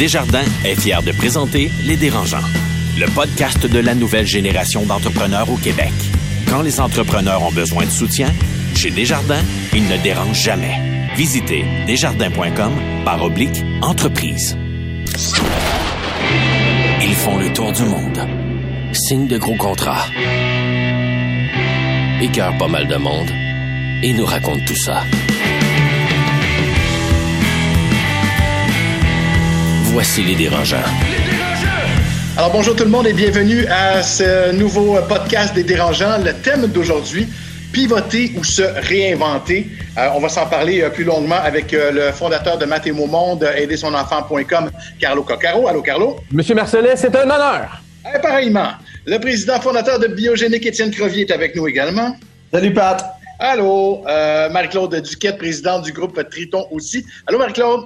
Desjardins est fier de présenter Les Dérangeants, le podcast de la nouvelle génération d'entrepreneurs au Québec. Quand les entrepreneurs ont besoin de soutien, chez Desjardins, ils ne dérangent jamais. Visitez desjardins.com/entreprise. Ils font le tour du monde. Signent de gros contrats. Écœurent pas mal de monde. Et nous racontent tout ça. Voici Les Dérangeants. Alors bonjour tout le monde et bienvenue à ce nouveau podcast des Dérangeants. Le thème d'aujourd'hui, pivoter ou se réinventer. On va s'en parler plus longuement avec le fondateur de Math et Mots Monde, aidersonenfant.com, Carlo Coccaro. Allô Carlo? Monsieur Marcellet, c'est un honneur. Pareillement. Le président fondateur de Biogénique, Étienne Crevier, est avec nous également. Salut Pat. Allô, Marie-Claude Duquette, présidente du groupe Triton aussi. Allô Marie-Claude?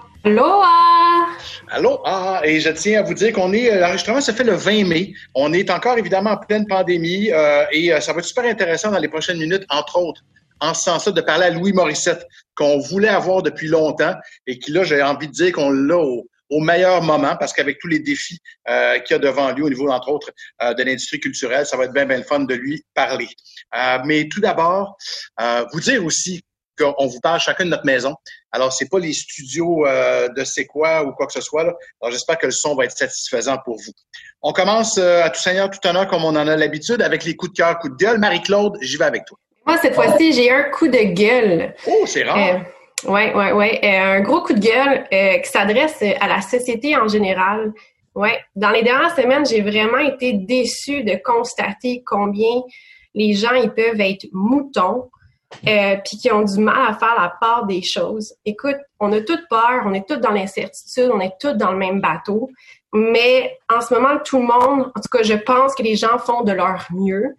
Aloha! Aloha! Et je tiens à vous dire l'enregistrement se fait le 20 mai. On est encore évidemment en pleine pandémie et ça va être super intéressant dans les prochaines minutes, entre autres, en ce sens-là, de parler à Louis Morissette, qu'on voulait avoir depuis longtemps et qui, là, j'ai envie de dire qu'on l'a au meilleur moment parce qu'avec tous les défis qu'il y a devant lui au niveau, entre autres, de l'industrie culturelle, ça va être bien le fun de lui parler. Mais tout d'abord, vous dire aussi qu'on vous parle chacun de notre maison. Alors, c'est pas les studios de C'est quoi ou quoi que ce soit, là. Alors, j'espère que le son va être satisfaisant pour vous. On commence à tout seigneur, tout honneur, comme on en a l'habitude, avec les coups de cœur, coups de gueule. Marie-Claude, j'y vais avec toi. Moi, cette fois-ci, j'ai un coup de gueule. Oh, c'est rare. Ouais. Un gros coup de gueule qui s'adresse à la société en général. Ouais. Dans les dernières semaines, j'ai vraiment été déçue de constater combien les gens, ils peuvent être moutons. Puis qui ont du mal à faire la part des choses. Écoute, on a toutes peur, on est toutes dans l'incertitude, on est toutes dans le même bateau, mais en ce moment, tout le monde, en tout cas, je pense que les gens font de leur mieux.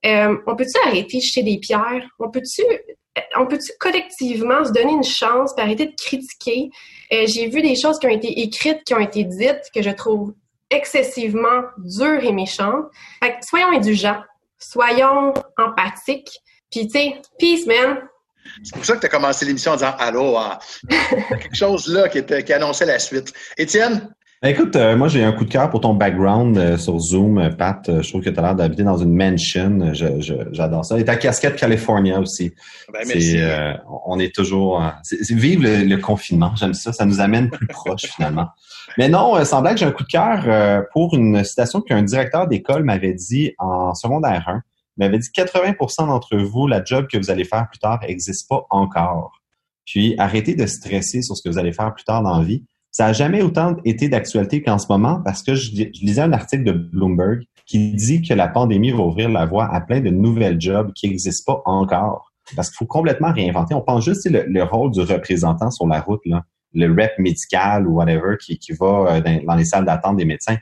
On peut-tu arrêter de jeter des pierres? On peut-tu collectivement se donner une chance et arrêter de critiquer? J'ai vu des choses qui ont été écrites, qui ont été dites, que je trouve excessivement dures et méchantes. Fait que soyons indulgents, soyons empathiques. Puis, tu sais, peace, man! C'est pour ça que tu as commencé l'émission en disant « Allô, quelque chose là qui annonçait la suite. » Étienne? Écoute, moi, j'ai un coup de cœur pour ton background sur Zoom, Pat. Je trouve que tu as l'air d'habiter dans une mansion. J'adore ça. Et ta casquette California aussi. Ben, merci. On est toujours... vive le confinement. J'aime ça. Ça nous amène plus proches, finalement. Mais non, sans blague, j'ai un coup de cœur pour une citation qu'un directeur d'école m'avait dit en secondaire 1. Il m'avait dit 80% d'entre vous, la job que vous allez faire plus tard n'existe pas encore. Puis, arrêtez de stresser sur ce que vous allez faire plus tard dans la vie. Ça n'a jamais autant été d'actualité qu'en ce moment parce que je lisais un article de Bloomberg qui dit que la pandémie va ouvrir la voie à plein de nouvelles jobs qui n'existent pas encore. Parce qu'il faut complètement réinventer. On pense juste le rôle du représentant sur la route, là, le rep médical ou whatever qui va dans les salles d'attente des médecins.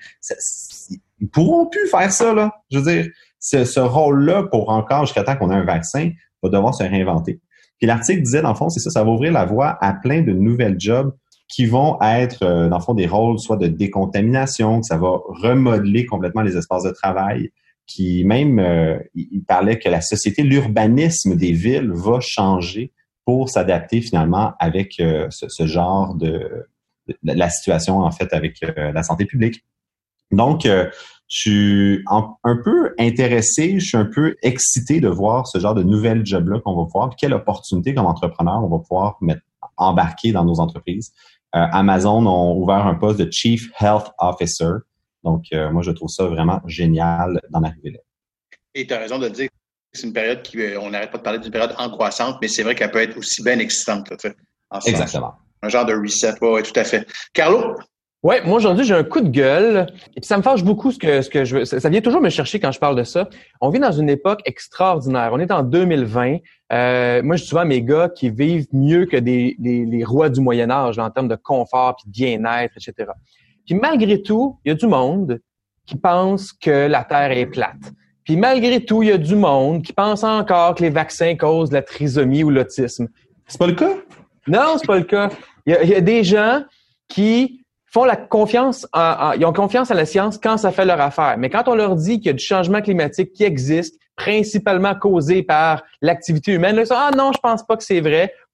Ils pourront plus faire ça, là. Je veux dire, ce rôle-là, pour encore jusqu'à temps qu'on ait un vaccin, va devoir se réinventer. Puis l'article disait, dans le fond, c'est ça va ouvrir la voie à plein de nouvelles jobs qui vont être, dans le fond, des rôles soit de décontamination, que ça va remodeler complètement les espaces de travail, qui même, il parlait que la société, l'urbanisme des villes va changer pour s'adapter finalement avec ce genre de la situation, en fait, avec la santé publique. Donc, je suis un peu intéressé, je suis un peu excité de voir ce genre de nouvelles jobs-là qu'on va pouvoir, puis quelle opportunité comme entrepreneur on va pouvoir embarquer dans nos entreprises. Amazon ont ouvert un poste de Chief Health Officer. Donc, moi, je trouve ça vraiment génial d'en arriver là. Et tu as raison de le dire, c'est une période on n'arrête pas de parler d'une période angoissante, mais c'est vrai qu'elle peut être aussi bien excitante. Là, exactement. Un genre de reset, oui, tout à fait. Carlo? Ouais, moi aujourd'hui j'ai un coup de gueule et puis ça me fâche beaucoup ce que je veux. Ça vient toujours me chercher quand je parle de ça. On vit dans une époque extraordinaire. On est en 2020. Moi je dis souvent à mes gars qui vivent mieux que les rois du Moyen Âge en termes de confort puis de bien-être, etc. Puis malgré tout, il y a du monde qui pense que la Terre est plate. Puis malgré tout, il y a du monde qui pense encore que les vaccins causent la trisomie ou l'autisme. C'est pas le cas? Non, c'est pas le cas. Il y a des gens qui font la confiance ils ont confiance à la science quand ça fait leur affaire. Mais quand on leur dit qu'il y a du changement climatique qui existe, principalement causé par l'activité humaine, là, ils disent « Ah non, je pense pas que c'est vrai ».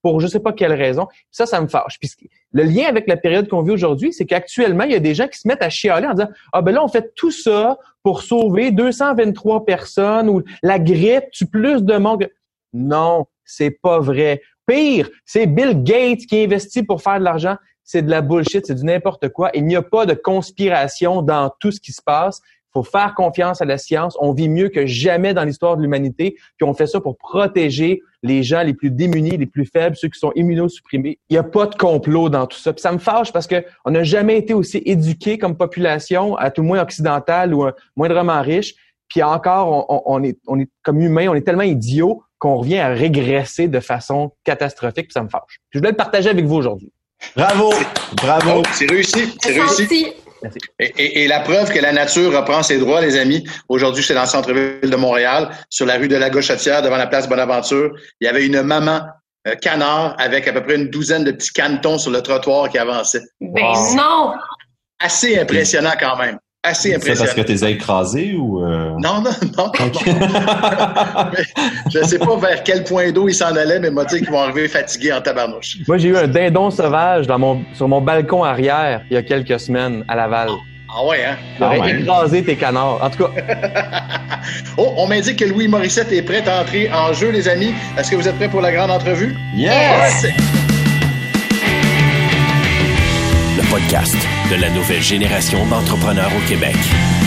pour je sais pas quelle raison. Ça me fâche. Puis le lien avec la période qu'on vit aujourd'hui, c'est qu'actuellement, il y a des gens qui se mettent à chialer en disant « Ah, ben là, on fait tout ça pour sauver 223 personnes ou la grippe tue plus de monde. » Non, c'est pas vrai. Pire, c'est Bill Gates qui investit pour faire de l'argent. C'est de la bullshit, c'est du n'importe quoi. Il n'y a pas de conspiration dans tout ce qui se passe. Il faut faire confiance à la science. On vit mieux que jamais dans l'histoire de l'humanité. Puis on fait ça pour protéger les gens les plus démunis, les plus faibles, ceux qui sont immunosupprimés. Il n'y a pas de complot dans tout ça. Puis ça me fâche parce que on n'a jamais été aussi éduqués comme population, à tout le moins occidentale ou moindrement riche. Puis encore, on est comme humains, on est tellement idiots qu'on revient à régresser de façon catastrophique. Puis ça me fâche. Puis je voulais le partager avec vous aujourd'hui. Bravo! Bravo! Oh, c'est réussi, c'est réussi. Merci. Et la preuve que la nature reprend ses droits, les amis. Aujourd'hui, j'étais dans le centre-ville de Montréal, sur la rue de la Gauchetière, devant la place Bonaventure. Il y avait une maman canard avec à peu près une douzaine de petits canetons sur le trottoir qui avançaient. Ben non! Assez impressionnant quand même. Assez impressionnant. C'est parce que tu les as écrasés ou... Non. Okay. Je ne sais pas vers quel point d'eau ils s'en allaient, mais m'a dit qu'ils vont arriver fatigués en tabarnouche. Moi, j'ai eu un dindon sauvage sur mon balcon arrière il y a quelques semaines à Laval. Ah ouais, hein? J'aurais écrasé tes canards. En tout cas. Oh, on m'indique que Louis Morissette est prêt à entrer en jeu, les amis. Est-ce que vous êtes prêts pour la grande entrevue? Yes! Le podcast de la nouvelle génération d'entrepreneurs au Québec.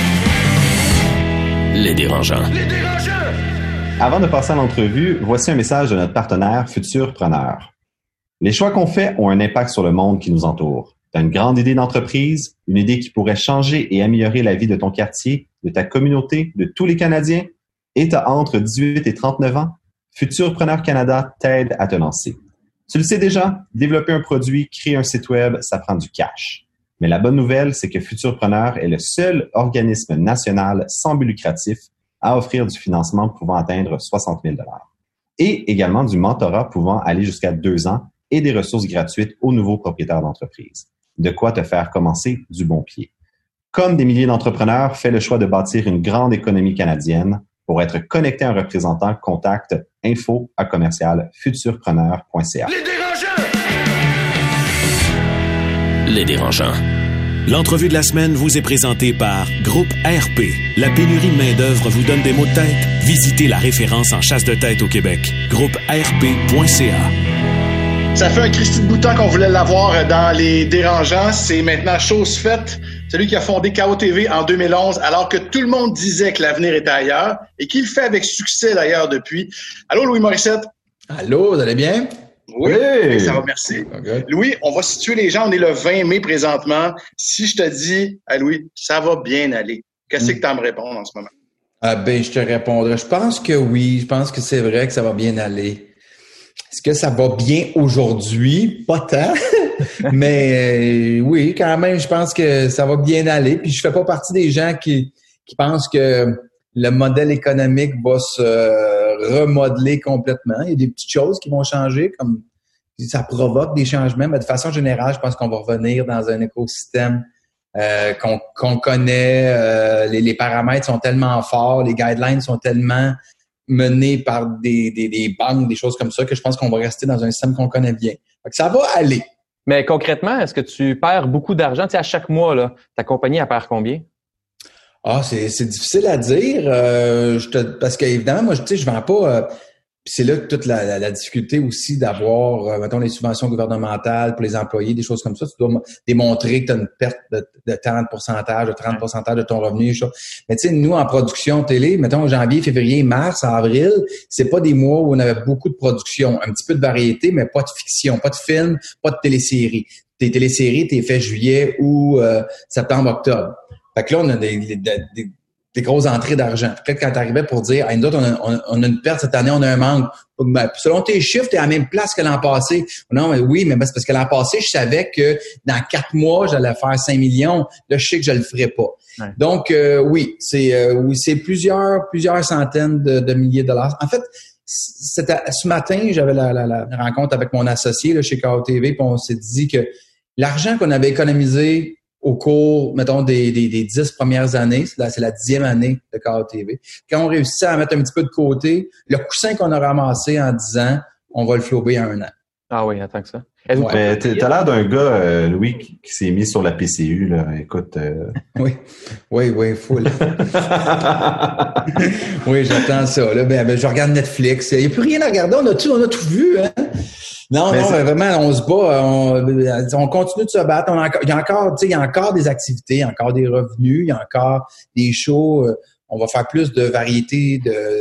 Les Dérangeants. Avant de passer à l'entrevue, voici un message de notre partenaire Futurpreneur. Les choix qu'on fait ont un impact sur le monde qui nous entoure. Tu as une grande idée d'entreprise, une idée qui pourrait changer et améliorer la vie de ton quartier, de ta communauté, de tous les Canadiens, et tu as entre 18 et 39 ans, Futurpreneur Canada t'aide à te lancer. Tu le sais déjà, développer un produit, créer un site web, ça prend du cash. Mais la bonne nouvelle, c'est que Futurpreneur est le seul organisme national sans but lucratif à offrir du financement pouvant atteindre 60 000 $. Et également du mentorat pouvant aller jusqu'à 2 ans et des ressources gratuites aux nouveaux propriétaires d'entreprise. De quoi te faire commencer du bon pied. Comme des milliers d'entrepreneurs, fais le choix de bâtir une grande économie canadienne. Pour être connecté à un représentant, contacte info@futurpreneur.ca. Les Dérangeants. L'entrevue de la semaine vous est présentée par Groupe RP. La pénurie de main-d'œuvre vous donne des maux de tête? Visitez la référence en chasse de tête au Québec. GroupeRP.ca. Ça fait un Christy de bout de temps qu'on voulait l'avoir dans Les Dérangeants. C'est maintenant chose faite. Celui qui a fondé KO-TV en 2011, alors que tout le monde disait que l'avenir était ailleurs et qu'il le fait avec succès d'ailleurs depuis. Allô, Louis Morissette? Allô, vous allez bien? Oui, ça va, merci. Okay. Louis, on va situer les gens. On est le 20 mai présentement. Si je te dis, Louis, ça va bien aller, qu'est-ce que tu as à me répondre en ce moment? Je te répondrai. Je pense que oui. Je pense que c'est vrai que ça va bien aller. Est-ce que ça va bien aujourd'hui? Pas tant. Mais oui, quand même, je pense que ça va bien aller. Puis je fais pas partie des gens qui pensent que le modèle économique va se remodeler complètement. Il y a des petites choses qui vont changer, comme ça provoque des changements, mais de façon générale, je pense qu'on va revenir dans un écosystème qu'on connaît. Les paramètres sont tellement forts, les guidelines sont tellement menés par des banques, des choses comme ça, que je pense qu'on va rester dans un système qu'on connaît bien. Fait que ça va aller. Mais concrètement, est-ce que tu perds beaucoup d'argent? Tu sais, à chaque mois, là, ta compagnie, elle perd combien? Ah, c'est difficile à dire. Parce qu'évidemment, moi, je vends pas. Puis c'est là que toute la difficulté aussi d'avoir, mettons, les subventions gouvernementales pour les employés, des choses comme ça. Tu dois démontrer que tu as une perte de tant de pourcentage, de 30% de ton revenu. Mais tu sais, nous, en production télé, mettons, janvier, février, mars, avril, c'est pas des mois où on avait beaucoup de production. Un petit peu de variété, mais pas de fiction, pas de film, pas de téléséries. Tes téléséries, t'es fait juillet ou septembre, octobre. Fait que là, on a des grosses entrées d'argent. Peut-être quand t'arrivais pour dire, nous autres, on a une perte cette année, on a un manque. Ben, selon tes chiffres, t'es à la même place que l'an passé. Non, mais oui, mais c'est parce que l'an passé, je savais que dans 4 mois, j'allais faire 5 millions. Là, je sais que je le ferais pas. Ouais. Donc, oui, c'est plusieurs centaines de milliers de dollars. En fait, ce matin, j'avais la rencontre avec mon associé là, chez KO-TV, puis on s'est dit que l'argent qu'on avait économisé au cours, mettons, des 10 premières années, c'est la 10e année de KO-TV. Quand on réussit à mettre un petit peu de côté, le coussin qu'on a ramassé en 10 ans, on va le flouber en 1 an. Ah oui, attends que ça. Mais t'as l'air d'un gars, Louis, qui s'est mis sur la PCU, là. Écoute. Oui, full. Oui, j'attends ça. Là, ben, je regarde Netflix. Il n'y a plus rien à regarder. On a tout vu, hein? Non, mais vraiment, on se bat. On continue de se battre. Il y a encore des activités, il y a encore des revenus, il y a encore des shows. On va faire plus de variétés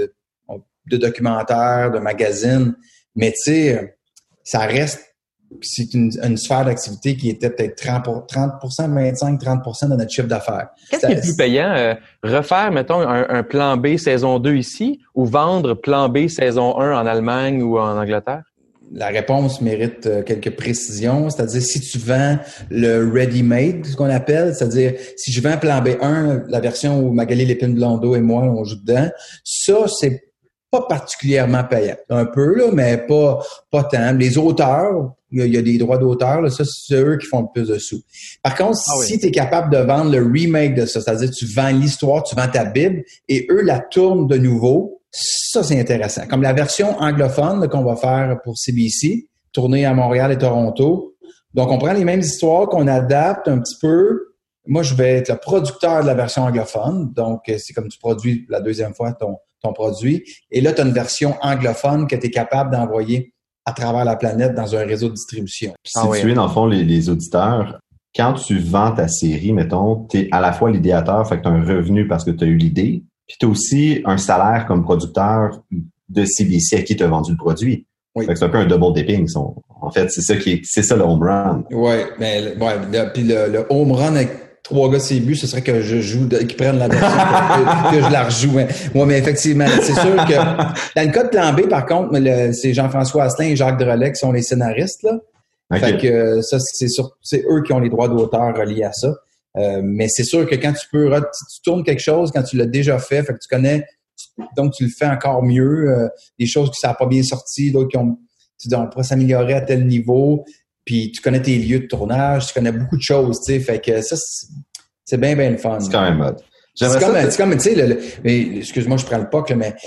de documentaires, de magazines. Mais tu sais, ça reste, c'est une sphère d'activité qui était peut-être 30%, 25-30% de notre chiffre d'affaires. Qu'est-ce qui est plus payant? Refaire, mettons, un plan B saison 2 ici ou vendre plan B saison 1 en Allemagne ou en Angleterre? La réponse mérite quelques précisions, c'est-à-dire si tu vends le ready-made, ce qu'on appelle, c'est-à-dire si je vends plan B1, la version où Magali Lépine-Blondeau et moi on joue dedans, ça c'est pas particulièrement payant. Un peu là, mais pas tant. Les auteurs, il y a des droits d'auteur, là, ça c'est eux qui font le plus de sous. Par contre, si tu es capable de vendre le remake de ça, c'est-à-dire tu vends l'histoire, tu vends ta Bible et eux la tournent de nouveau. Ça, c'est intéressant. Comme la version anglophone là, qu'on va faire pour CBC, tournée à Montréal et Toronto. Donc, on prend les mêmes histoires qu'on adapte un petit peu. Moi, je vais être le producteur de la version anglophone. Donc, c'est comme tu produis la deuxième fois ton produit. Et là, tu as une version anglophone que tu es capable d'envoyer à travers la planète dans un réseau de distribution. Si tu es, dans le fond, les auditeurs, quand tu vends ta série, mettons, tu es à la fois l'idéateur, fait que tu as un revenu parce que tu as eu l'idée, puis tu as aussi un salaire comme producteur de CBC à qui tu as vendu le produit. Oui. Fait que c'est un peu un double dipping. En fait, c'est ça le home run. Oui, mais puis le home run avec 3 gars c'est but, ce serait que je joue, qu'ils prennent la version que je la rejoue. Moi, mais effectivement, c'est sûr que dans le cas de Plan B, par contre, c'est Jean-François Asselin et Jacques Drolet qui sont les scénaristes, là. Okay. Fait que ça, c'est eux qui ont les droits d'auteur reliés à ça. Mais c'est sûr que quand tu tournes quelque chose, quand tu l'as déjà fait que tu connais, donc tu le fais encore mieux. Des choses qui ne sont pas bien sorties, d'autres tu dis on pourrait s'améliorer à tel niveau, puis tu connais tes lieux de tournage, tu connais beaucoup de choses, tu sais. Fait que ça, c'est bien le fun. C'est quand même mode. C'est comme, tu sais, excuse-moi, je prends le POC, là, mais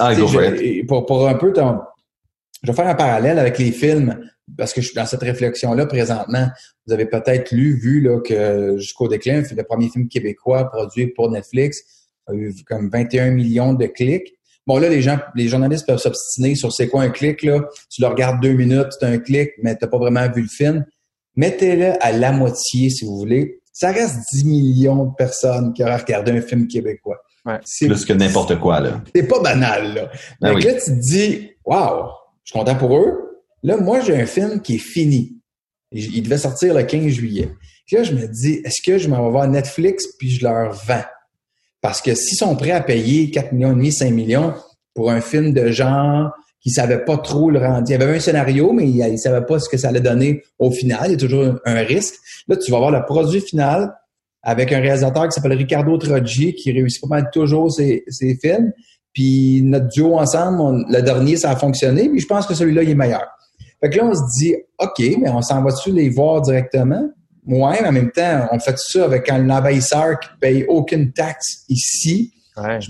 pour un peu je vais faire un parallèle avec les films, parce que je suis dans cette réflexion-là présentement. Vous avez peut-être vu là, que Jusqu'au déclin, le premier film québécois produit pour Netflix, a eu comme 21 millions de clics. Bon, là, les journalistes peuvent s'obstiner sur c'est quoi un clic, là. Tu le regardes 2 minutes, c'est un clic, mais t'as pas vraiment vu le film. Mettez-le à la moitié, si vous voulez. Ça reste 10 millions de personnes qui auraient regardé un film québécois. Ouais. C'est plus que n'importe quoi, là. C'est pas banal, là. Ben donc là, tu te dis, wow, je suis content pour eux. Là, moi, j'ai un film qui est fini. Il devait sortir le 15 juillet. Puis là, je me dis, est-ce que je m'en vais voir Netflix puis je leur vends? Parce que s'ils sont prêts à payer 4,5 millions, 5 millions pour un film de genre qui ne savaient pas trop le rendu. Il y avait un scénario, mais ils ne savaient pas ce que ça allait donner au final. Il y a toujours un risque. Là, tu vas voir le produit final avec un réalisateur qui s'appelle Ricardo Troggi, qui réussit pas mal toujours ses films. Puis notre duo ensemble, le dernier, ça a fonctionné, puis je pense que celui-là, il est meilleur. Fait que là, on se dit, OK, mais on s'en va-tu les voir directement? Ouais, mais en même temps, on fait ça avec un envahisseur qui ne paye aucune taxe ici. Ouais.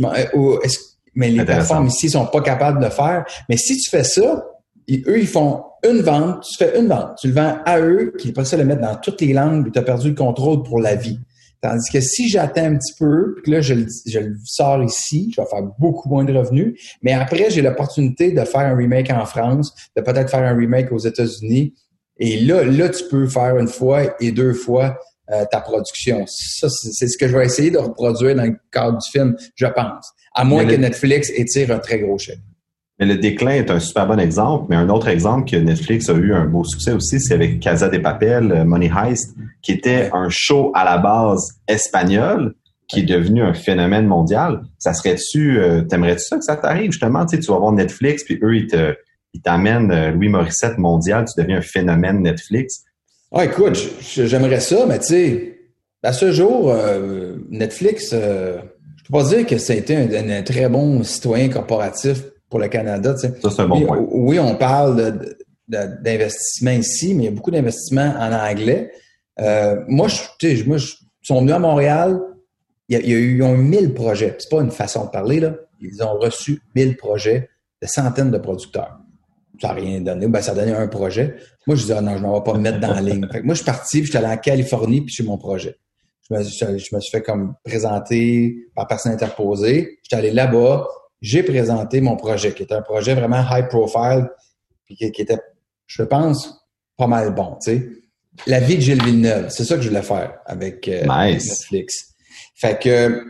Mais les plateformes ici sont pas capables de le faire. Mais si tu fais ça, eux, ils font une vente, tu fais une vente. Tu le vends à eux, qui après ça le mettre dans toutes les langues, puis tu as perdu le contrôle pour la vie. Tandis que si j'attends un petit peu, puis que là, je le sors ici, je vais faire beaucoup moins de revenus. Mais après, j'ai l'opportunité de faire un remake en France, de peut-être faire un remake aux États-Unis. Et là, tu peux faire 1 fois et 2 fois ta production. Ça, c'est ce que je vais essayer de reproduire dans le cadre du film, je pense. À moins que Netflix étire un très gros chèque. Mais le déclin est un super bon exemple. Mais un autre exemple que Netflix a eu un beau succès aussi, c'est avec Casa de Papel, Money Heist, qui était un show à la base espagnol, qui est devenu un phénomène mondial. Ça serait-tu, t'aimerais-tu ça que ça t'arrive justement? Tu sais, tu vas voir Netflix, puis eux, ils t'amènent Louis Morissette mondial, tu deviens un phénomène Netflix. Ah, écoute, j'aimerais ça, mais tu sais, à ce jour, Netflix, je peux pas dire que ça a été un très bon citoyen corporatif pour le Canada. Tu sais. Ça, c'est un bon point. Oui, on parle d'investissement ici, mais il y a beaucoup d'investissements en anglais. Moi, ils sont venus à Montréal, ils ont eu 1000 projets. C'est pas une façon de parler, là. Ils ont reçu 1000 projets de centaines de producteurs. ça n'a rien donné. Ben, ça a donné un projet. Moi, je disais, non, je ne vais pas me mettre dans la ligne. Fait que moi, je suis parti, puis j'étais allé en Californie, puis j'ai mon projet. Je me suis fait comme présenter par personne interposée. J'étais allé là-bas, j'ai présenté mon projet, qui était un projet vraiment high profile, puis qui était, je pense, pas mal bon, tu sais. La vie de Gilles Villeneuve, c'est ça que je voulais faire avec Netflix. Fait que,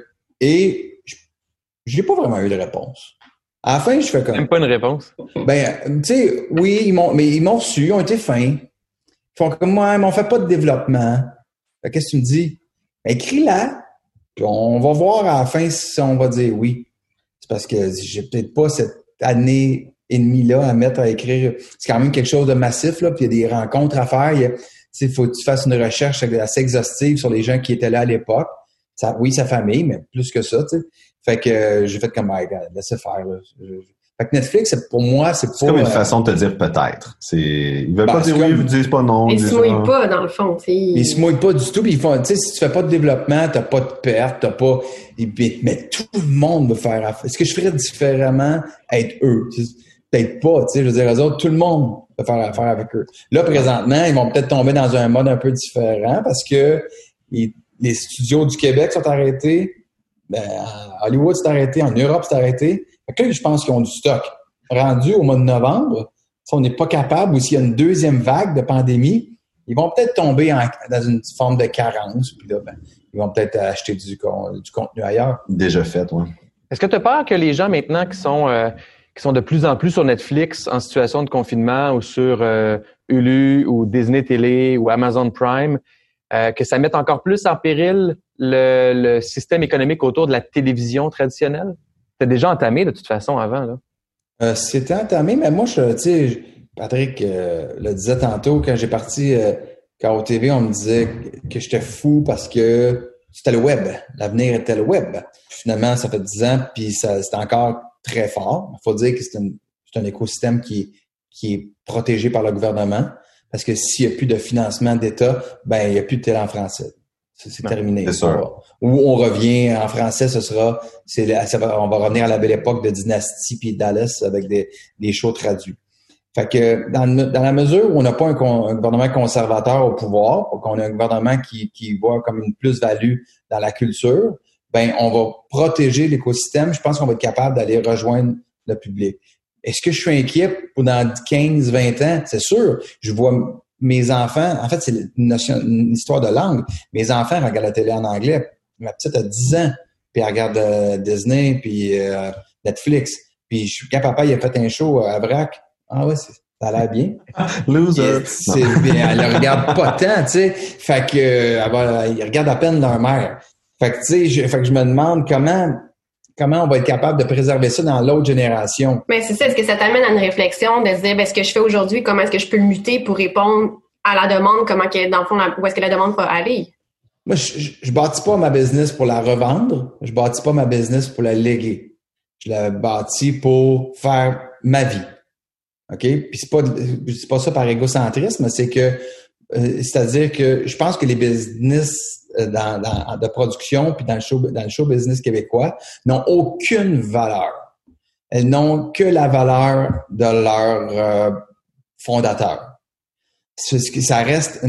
et je n'ai pas vraiment eu de réponse. À la fin, je fais comme... Même pas une réponse. Ben, tu sais, oui, ils m'ont reçu, ils ont été fins. Ils font comme moi, mais on fait pas de développement. Fait, qu'est-ce que tu me dis? Ben, écris-la, puis on va voir à la fin si on va dire oui. C'est parce que j'ai peut-être pas cette année et demie là à mettre à écrire. C'est quand même quelque chose de massif, là, puis il y a des rencontres à faire. Il faut que tu fasses une recherche assez exhaustive sur les gens qui étaient là à l'époque. Oui, sa famille, mais plus que ça, tu sais. Fait que j'ai fait comme, laissez faire, là. Fait que Netflix, pour moi, c'est comme une façon de te dire peut-être. Ils veulent pas dire oui, ils disent pas non. Ils se mouillent pas, dans le fond. Ils se mouillent pas du tout. Puis ils font, tu sais, si tu fais pas de développement, t'as pas de perte, t'as pas. Mais tout le monde veut faire affaire. Est-ce que je ferais différemment être eux? Peut-être pas, tu sais. Je veux dire, eux autres, tout le monde veut faire affaire avec eux. Là, présentement, ils vont peut-être tomber dans un mode un peu différent parce que les studios du Québec sont arrêtés. Ben, Hollywood s'est arrêté, en Europe s'est arrêté. Fait que là, je pense qu'ils ont du stock. Rendu au mois de novembre, si on n'est pas capable ou s'il y a une deuxième vague de pandémie, ils vont peut-être tomber dans une forme de carence. Puis là, ben, ils vont peut-être acheter du contenu ailleurs. Déjà fait, oui. Est-ce que tu as peur que les gens maintenant qui sont de plus en plus sur Netflix en situation de confinement ou sur Hulu ou Disney Télé ou Amazon Prime, que ça mette encore plus en péril le système économique autour de la télévision traditionnelle? C'était déjà entamé de toute façon avant, là. C'était entamé, mais moi, tu sais, Patrick le disait tantôt, quand j'ai parti KO TV, on me disait que j'étais fou parce que c'était le web. L'avenir était le web. Finalement, ça fait 10 ans, puis c'est encore très fort. Il faut dire que c'est un écosystème qui est protégé par le gouvernement. Parce que s'il n'y a plus de financement d'État, ben il n'y a plus de télé en français. C'est terminé. C'est sûr. Ou on revient en français, on va revenir à la belle époque de Dynasty puis Dallas avec des shows traduits. Fait que dans la mesure où on n'a pas un gouvernement conservateur au pouvoir, qu'on a un gouvernement qui voit comme une plus-value dans la culture, ben on va protéger l'écosystème. Je pense qu'on va être capable d'aller rejoindre le public. Est-ce que je suis inquiet pour dans 15, 20 ans? C'est sûr. Je vois mes enfants, en fait, c'est une histoire de langue. Mes enfants regardent la télé en anglais. Ma petite a 10 ans, puis elle regarde Disney, puis Netflix. Puis je suis quand papa, il a fait un show à Vrac. Ah ouais, ça a l'air bien. Loser. Elle le regarde pas tant, tu sais. Fait que ils regardent à peine leur mère. Fait que tu sais, je me demande comment on va être capable de préserver ça dans l'autre génération. Mais c'est ça, est-ce que ça t'amène à une réflexion de se dire, ce que je fais aujourd'hui, comment est-ce que je peux le muter pour répondre à la demande, dans le fond, où est-ce que la demande va aller? Moi, je bâtis pas ma business pour la revendre, je bâtis pas ma business pour la léguer. Je la bâtis pour faire ma vie. OK? Puis c'est pas ça par égocentrisme, mais c'est que c'est-à-dire que je pense que les business de production puis dans le show business québécois n'ont aucune valeur. Elles n'ont que la valeur de leur fondateur. Ça reste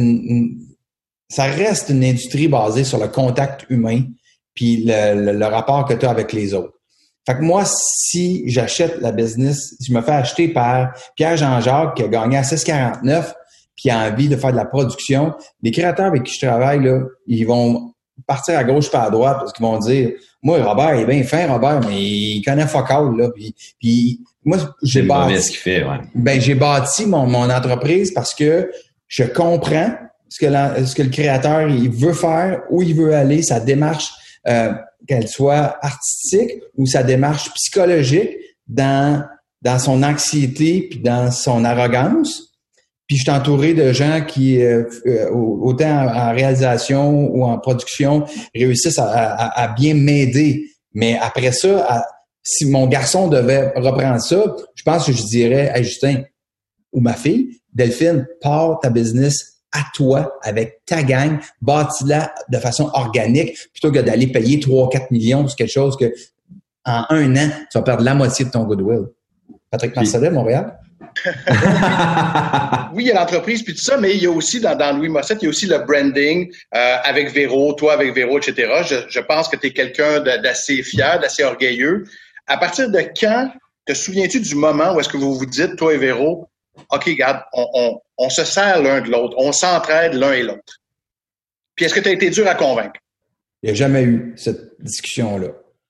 une industrie basée sur le contact humain puis le rapport que tu as avec les autres. Fait que moi, si j'achète la business, si je me fais acheter par Pierre Jean-Jacques qui a gagné à 6,49 puis qui a envie de faire de la production, les créateurs avec qui je travaille, là, ils vont partir à gauche pas à droite parce qu'ils vont dire, moi, Robert, il est bien fin, Robert, mais il connaît fuck all, là. Puis moi, j'ai bâti mon entreprise parce que je comprends ce que le créateur, il veut faire, où il veut aller, sa démarche, qu'elle soit artistique ou sa démarche psychologique dans son anxiété puis dans son arrogance. Puis je suis entouré de gens qui, autant en réalisation ou en production, réussissent à bien m'aider. Mais après ça, si mon garçon devait reprendre ça, je pense que je dirais, hey Justin, ou ma fille, Delphine, pars ta business à toi, avec ta gang, bâtis-la de façon organique, plutôt que d'aller payer 3-4 millions sur quelque chose que, en 1 an, tu vas perdre la moitié de ton goodwill. Patrick Marcellet, Montréal? Oui, il y a l'entreprise puis tout ça, mais il y a aussi dans Louis Morissette, il y a aussi le branding avec Véro, toi avec Véro, etc. Je pense que tu es quelqu'un d'assez fier, d'assez orgueilleux. À partir de quand te souviens-tu du moment où est-ce que vous vous dites, toi et Véro, OK, regarde, on se sert l'un de l'autre, on s'entraide l'un et l'autre. Puis est-ce que tu as été dur à convaincre? Il n'y a jamais eu cette discussion-là.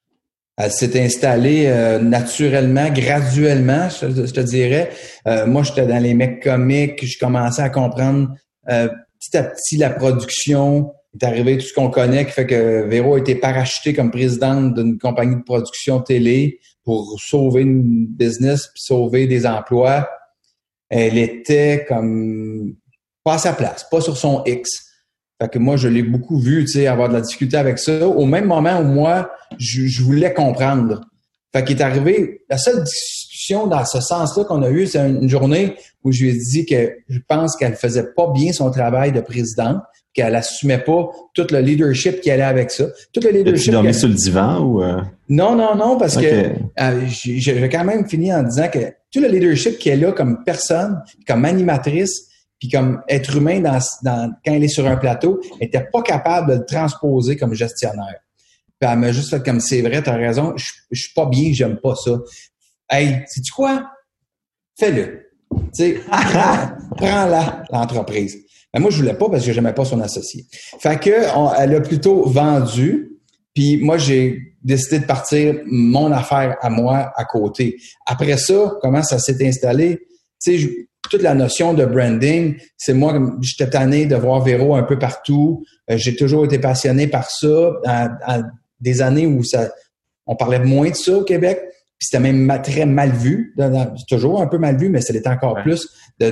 Elle s'est installée naturellement, graduellement, je te dirais. Moi, j'étais dans les mecs comiques, je commençais à comprendre petit à petit la production. Il est arrivé tout ce qu'on connaît, qui fait que Véro a été parachutée comme présidente d'une compagnie de production télé pour sauver une business puis sauver des emplois. Elle était comme pas à sa place, pas sur son X. Fait que moi, je l'ai beaucoup vu, tu sais, avoir de la difficulté avec ça. Au même moment où moi, je voulais comprendre. Fait qu'il est arrivé, la seule discussion dans ce sens-là qu'on a eu, c'est une journée où je lui ai dit que je pense qu'elle faisait pas bien son travail de présidente, qu'elle assumait pas tout le leadership qui allait avec ça. Tout le leadership. Tu dormi sur le divan ou? Non, parce okay. Que j'ai quand même fini en disant que tout le leadership qui est là comme personne, comme animatrice, puis comme être humain quand elle est sur un plateau, elle était pas capable de le transposer comme gestionnaire. Puis elle m'a juste fait comme c'est vrai, t'as raison, je suis pas bien, j'aime pas ça. Hey, sais-tu quoi? Fais-le. Tu sais, prends-la, l'entreprise. Ben moi, je voulais pas parce que j'aimais pas son associé. Fait que elle a plutôt vendu, puis moi, j'ai décidé de partir mon affaire à moi à côté. Après ça, comment ça s'est installé? Tu sais, toute la notion de branding, c'est moi, j'étais tanné de voir Véro un peu partout. J'ai toujours été passionné par ça. À des années où on parlait moins de ça au Québec, puis c'était même très mal vu. Toujours un peu mal vu, mais ça l'était encore plus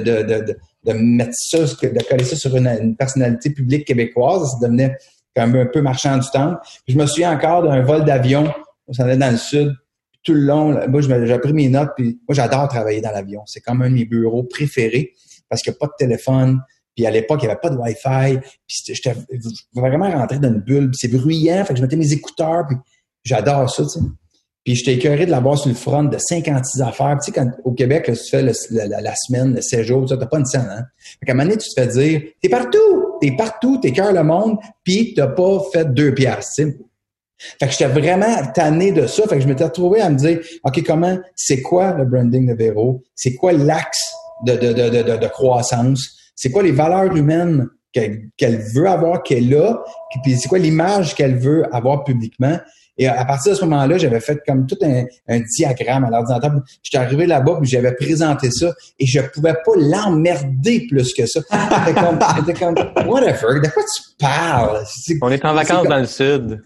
de mettre ça, de coller ça sur une personnalité publique québécoise. Ça devenait comme un peu marchand du temple. Puis je me souviens encore d'un vol d'avion. On s'en allait dans le sud. Tout le long, moi, j'ai pris mes notes, puis moi, j'adore travailler dans l'avion. C'est comme un de mes bureaux préférés parce qu'il n'y a pas de téléphone, puis à l'époque, il n'y avait pas de Wi-Fi, puis j'étais vraiment rentré dans une bulle, puis c'est bruyant, fait que je mettais mes écouteurs, puis j'adore ça, tu sais. Puis j'étais écœuré de l'avoir sur le front de 56 affaires. Tu sais, quand au Québec, là, tu fais la semaine, le 7 jours, tu n'as pas une scène, hein? Fait qu'à un moment donné, tu te fais dire, t'es partout, t'écœures le monde, puis t'as pas fait 2 piastres, tu sais. Fait que j'étais vraiment tanné de ça. Fait que je m'étais retrouvé à me dire, OK, c'est quoi le branding de Véro? C'est quoi l'axe de croissance? C'est quoi les valeurs humaines qu'elle veut avoir, qu'elle a? Puis c'est quoi l'image qu'elle veut avoir publiquement? Et à partir de ce moment-là, j'avais fait comme tout un diagramme à l'ordinateur. J'étais arrivé là-bas, puis j'avais présenté ça, et je pouvais pas l'emmerder plus que ça. J'étais comme, whatever, de quoi tu parles? On est en vacances dans le sud.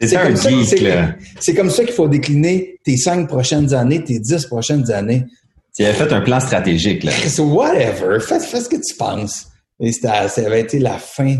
C'est comme ça qu'il faut décliner tes 5 prochaines années, tes 10 prochaines années. Tu avais fait un plan stratégique, là. C'est whatever, fais ce que tu penses. Et ça avait été la fin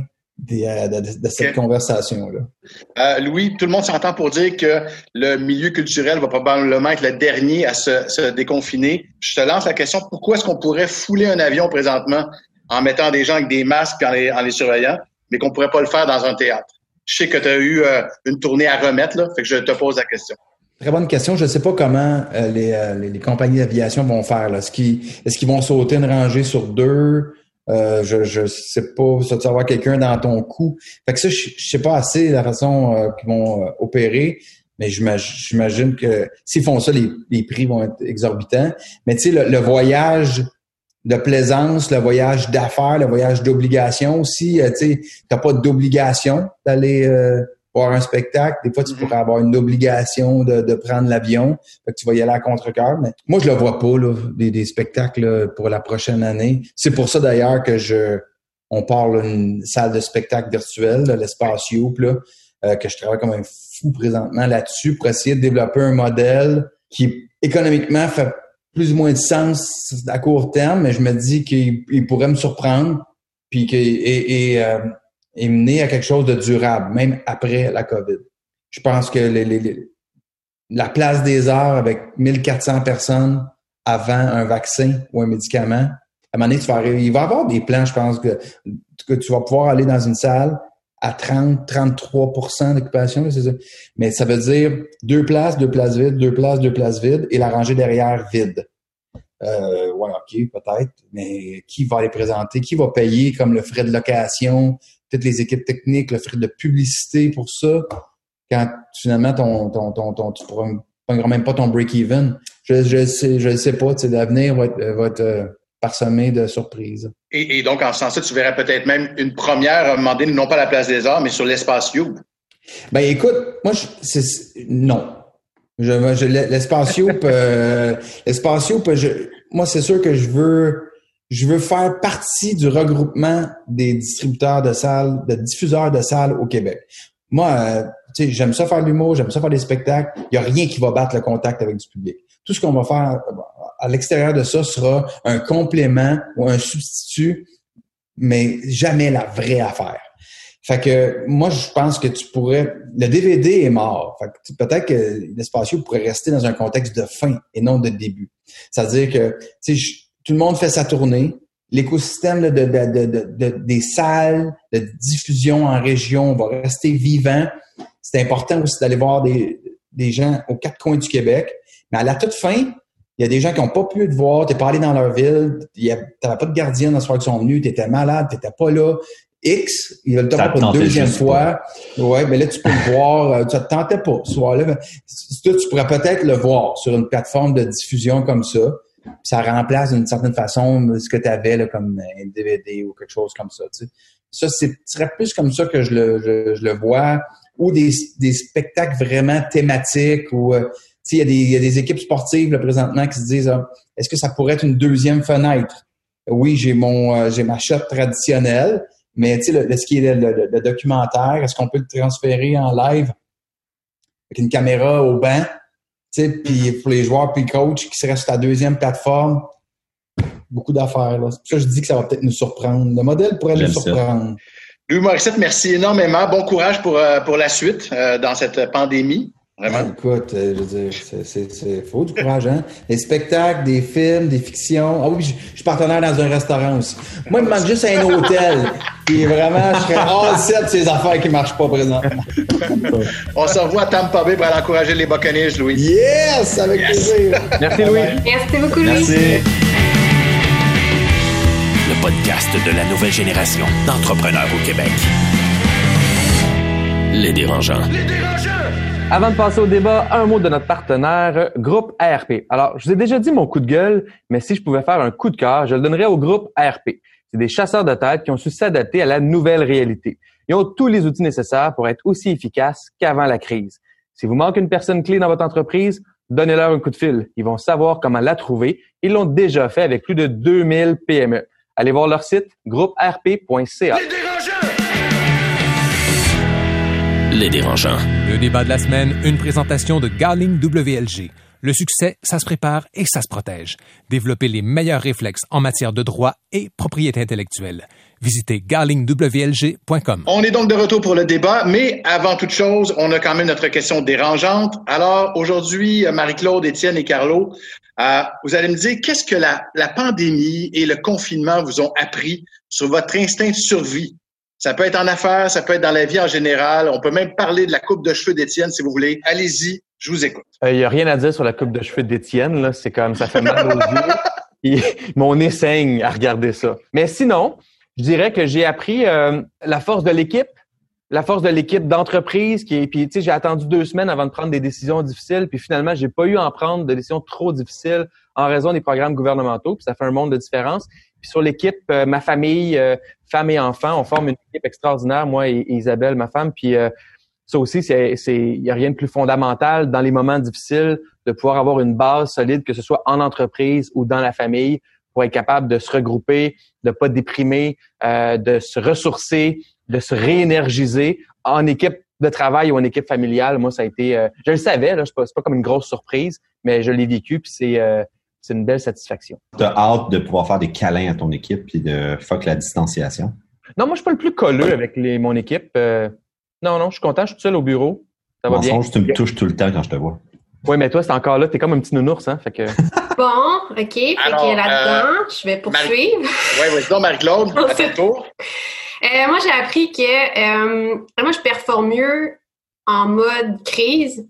de cette conversation-là. Louis, tout le monde s'entend pour dire que le milieu culturel va probablement être le dernier à se déconfiner. Je te lance la question, pourquoi est-ce qu'on pourrait fouler un avion présentement en mettant des gens avec des masques et en les surveillant, mais qu'on pourrait pas le faire dans un théâtre? Je sais que tu as eu une tournée à remettre, là, fait que je te pose la question. Très bonne question. Je ne sais pas comment les compagnies d'aviation vont faire, là. Est-ce qu'ils vont sauter une rangée sur 2? Je sais pas, ça tu vas avoir quelqu'un dans ton cou. Fait que ça, je sais pas assez la façon qu'ils vont opérer, mais j'imagine que s'ils font ça, les prix vont être exorbitants. Mais tu sais, le voyage de plaisance, le voyage d'affaires, le voyage d'obligation aussi, tu sais, t'as pas d'obligation d'aller voir un spectacle. Des fois, tu pourrais avoir une obligation de prendre l'avion. Fait que tu vas y aller à contre-cœur. Mais moi, je le vois pas, là, des spectacles là, pour la prochaine année. C'est pour ça, d'ailleurs, que on parle d'une salle de spectacle virtuelle, l'espace Youp, là, que je travaille comme un fou présentement là-dessus pour essayer de développer un modèle qui, économiquement, fait plus ou moins de sens à court terme, mais je me dis qu'il pourrait me surprendre puis et mener à quelque chose de durable, même après la COVID. Je pense que la place des arts avec 1400 personnes avant un vaccin ou un médicament, à un moment donné, il va y avoir des plans, je pense, que tu vas pouvoir aller dans une salle à 30-33% d'occupation, c'est ça. Mais ça veut dire 2 places vides, 2 places vides et la rangée derrière vide. Ouais, OK, peut-être, mais qui va les présenter? Qui va payer comme le frais de location, toutes les équipes techniques, le frais de publicité pour ça, quand finalement tu prendras même pas ton break-even? Je sais pas, tu sais, l'avenir va être parsemé de surprises. Et donc, en ce sens-là, tu verrais peut-être même une première à un moment donné, non pas à la Place des Arts, mais sur l'espace Youp. Ben écoute, moi, non. L'espace Youp, moi, c'est sûr que je veux faire partie du regroupement des distributeurs de salles, de diffuseurs de salles au Québec. Moi, tu sais, j'aime ça faire de l'humour, j'aime ça faire des spectacles. Il y a rien qui va battre le contact avec du public. Tout ce qu'on va faire à l'extérieur de ça sera un complément ou un substitut, mais jamais la vraie affaire. Fait que moi, je pense que tu pourrais... Le DVD est mort. Fait que peut-être que l'espace Youp pourrait rester dans un contexte de fin et non de début. C'est-à-dire que tout le monde fait sa tournée. L'écosystème des salles de diffusion en région va rester vivant. C'est important aussi d'aller voir des gens aux quatre coins du Québec. Mais à la toute fin, il y a des gens qui n'ont pas pu te voir, t'es pas allé dans leur ville, t'avais pas de gardien dans ce soir qu'ils sont venus, t'étais malade, t'étais pas là. X, ils veulent te voir pour une deuxième fois. Ouais, mais là, tu peux le voir. Ça te tentait pas ce soir-là. Tu pourrais peut-être le voir sur une plateforme de diffusion comme ça. Puis ça remplace d'une certaine façon ce que tu avais là, comme un DVD ou quelque chose comme ça. Tu sais. Ça, ce serait plus comme ça que je le vois. Ou des spectacles vraiment thématiques ou il y a des équipes sportives là, présentement qui se disent est-ce que ça pourrait être une deuxième fenêtre? Oui, j'ai ma shot traditionnelle. Mais tu sais, ce qui est le documentaire, est-ce qu'on peut le transférer en live avec une caméra au banc? Tu sais, puis pour les joueurs puis le coach qui serait sur ta deuxième plateforme, beaucoup d'affaires. Là. C'est pour ça que je dis que ça va peut-être nous surprendre. Le modèle pourrait nous surprendre. Louis Morissette, merci énormément. Bon courage pour la suite dans cette pandémie. Vraiment. Ah, écoute, je veux dire, c'est faut du courage, hein? Des spectacles, des films, des fictions. Ah oui, je suis partenaire dans un restaurant aussi. Moi, il me manque juste un hôtel. Puis vraiment, je serais all set de ces affaires qui marchent pas présentement. On se revoit à Tampa Bay pour aller encourager les Buccaneers, Louis. Yes! Avec plaisir. Merci, Louis. Merci beaucoup, Louis. Merci. Le podcast de la nouvelle génération d'entrepreneurs au Québec. Les Dérangeants. Avant de passer au débat, un mot de notre partenaire, Groupe ARP. Alors, je vous ai déjà dit mon coup de gueule, mais si je pouvais faire un coup de cœur, je le donnerais au Groupe ARP. C'est des chasseurs de tête qui ont su s'adapter à la nouvelle réalité. Ils ont tous les outils nécessaires pour être aussi efficaces qu'avant la crise. Si vous manquez une personne clé dans votre entreprise, donnez-leur un coup de fil. Ils vont savoir comment la trouver. Ils l'ont déjà fait avec plus de 2000 PME. Allez voir leur site, groupearp.ca. Les Dérangeants. Le débat de la semaine, une présentation de Garling WLG. Le succès, ça se prépare et ça se protège. Développez les meilleurs réflexes en matière de droit et propriété intellectuelle. Visitez garlingwlg.com. On est donc de retour pour le débat, mais avant toute chose, on a quand même notre question dérangeante. Alors, aujourd'hui, Marie-Claude, Étienne et Carlo, vous allez me dire qu'est-ce que la pandémie et le confinement vous ont appris sur votre instinct de survie? Ça peut être en affaires, ça peut être dans la vie en général. On peut même parler de la coupe de cheveux d'Étienne si vous voulez. Allez-y, je vous écoute. Il y a rien à dire sur la coupe de cheveux d'Étienne. Là, c'est comme ça fait mal aux yeux. Mon nez saigne à regarder ça. Mais sinon, je dirais que j'ai appris la force de l'équipe d'entreprise puis tu sais, j'ai attendu 2 semaines avant de prendre des décisions difficiles, puis finalement, j'ai pas eu à en prendre de décisions trop difficiles en raison des programmes gouvernementaux, puis ça fait un monde de différence. Puis sur l'équipe, ma famille, femme et enfants, on forme une équipe extraordinaire, moi et Isabelle, ma femme, puis ça aussi, il y a rien de plus fondamental dans les moments difficiles de pouvoir avoir une base solide, que ce soit en entreprise ou dans la famille, pour être capable de se regrouper, de pas déprimer, de se ressourcer, de se réénergiser en équipe de travail ou en équipe familiale. Moi, ça a été, je le savais, là, c'est pas comme une grosse surprise, mais je l'ai vécu, puis c'est une belle satisfaction. T'as hâte de pouvoir faire des câlins à ton équipe puis de fuck la distanciation? Non, moi, je suis pas le plus colleux avec mon équipe. Non, je suis content, je suis tout seul au bureau. Ça va bien. Tu me touches tout le temps quand je te vois. Oui, mais toi, c'est encore là. T'es comme un petit nounours, hein? Fait que... Bon, OK. Alors, que là-dedans, je vais poursuivre. Oui, vas-y donc, Marie-Claude, à ton tour. Moi, j'ai appris que moi, je performe mieux en mode crise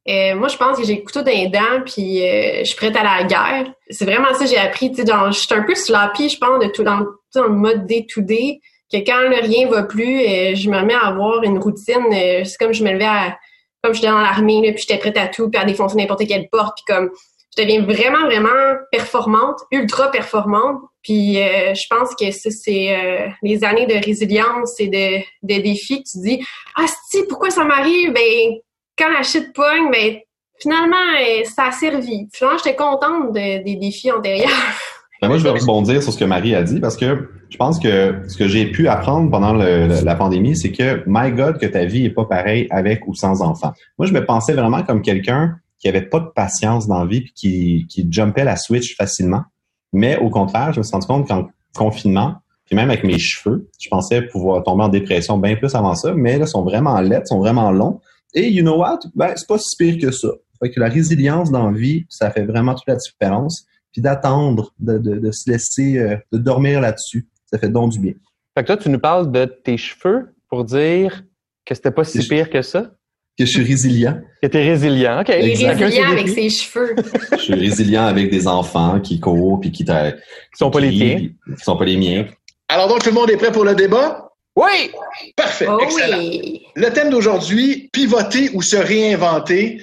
Moi, je pense que j'ai le couteau dans les dents, puis je suis prête à la guerre. C'est vraiment ça que j'ai appris. Tu sais, je suis un peu sloppy, je pense, dans le mode day-to-day, que quand rien va plus, je me mets à avoir une routine. C'est comme je me levais comme j'étais dans l'armée, là, puis j'étais prête à tout, puis à défoncer n'importe quelle porte, puis comme je deviens vraiment, vraiment performante, ultra performante. Puis je pense que ça, c'est les années de résilience et de défis que tu dis « Ah, pourquoi ça m'arrive? » Ben, quand la shit pogne, ben finalement, ça a servi. Finalement, j'étais contente des défis antérieurs. Ben moi, je vais rebondir sur ce que Marie a dit parce que je pense que ce que j'ai pu apprendre pendant la pandémie, c'est que, my God, que ta vie est pas pareille avec ou sans enfant. Moi, je me pensais vraiment comme quelqu'un qui avait pas de patience dans la vie puis qui jumpait la switch facilement. Mais au contraire, je me suis rendu compte qu'en confinement, puis même avec mes cheveux, je pensais pouvoir tomber en dépression bien plus avant ça, mais là, ils sont vraiment laids, sont vraiment longs. Et you know what? Ben, c'est pas si pire que ça. Fait que la résilience dans la vie, ça fait vraiment toute la différence. Puis d'attendre, de se laisser, de dormir là-dessus, ça fait donc du bien. Fait que toi, tu nous parles de tes cheveux pour dire que c'était pas si pire que ça? Que je suis résilient. Que t'es résilient, OK. Il est résilient avec ses cheveux. Je suis résilient avec des enfants qui courent puis qui sont pas les tiens. Qui sont pas les miens. Alors donc, tout le monde est prêt pour le débat? Oui! Parfait, excellent. Oui. Le thème d'aujourd'hui, pivoter ou se réinventer.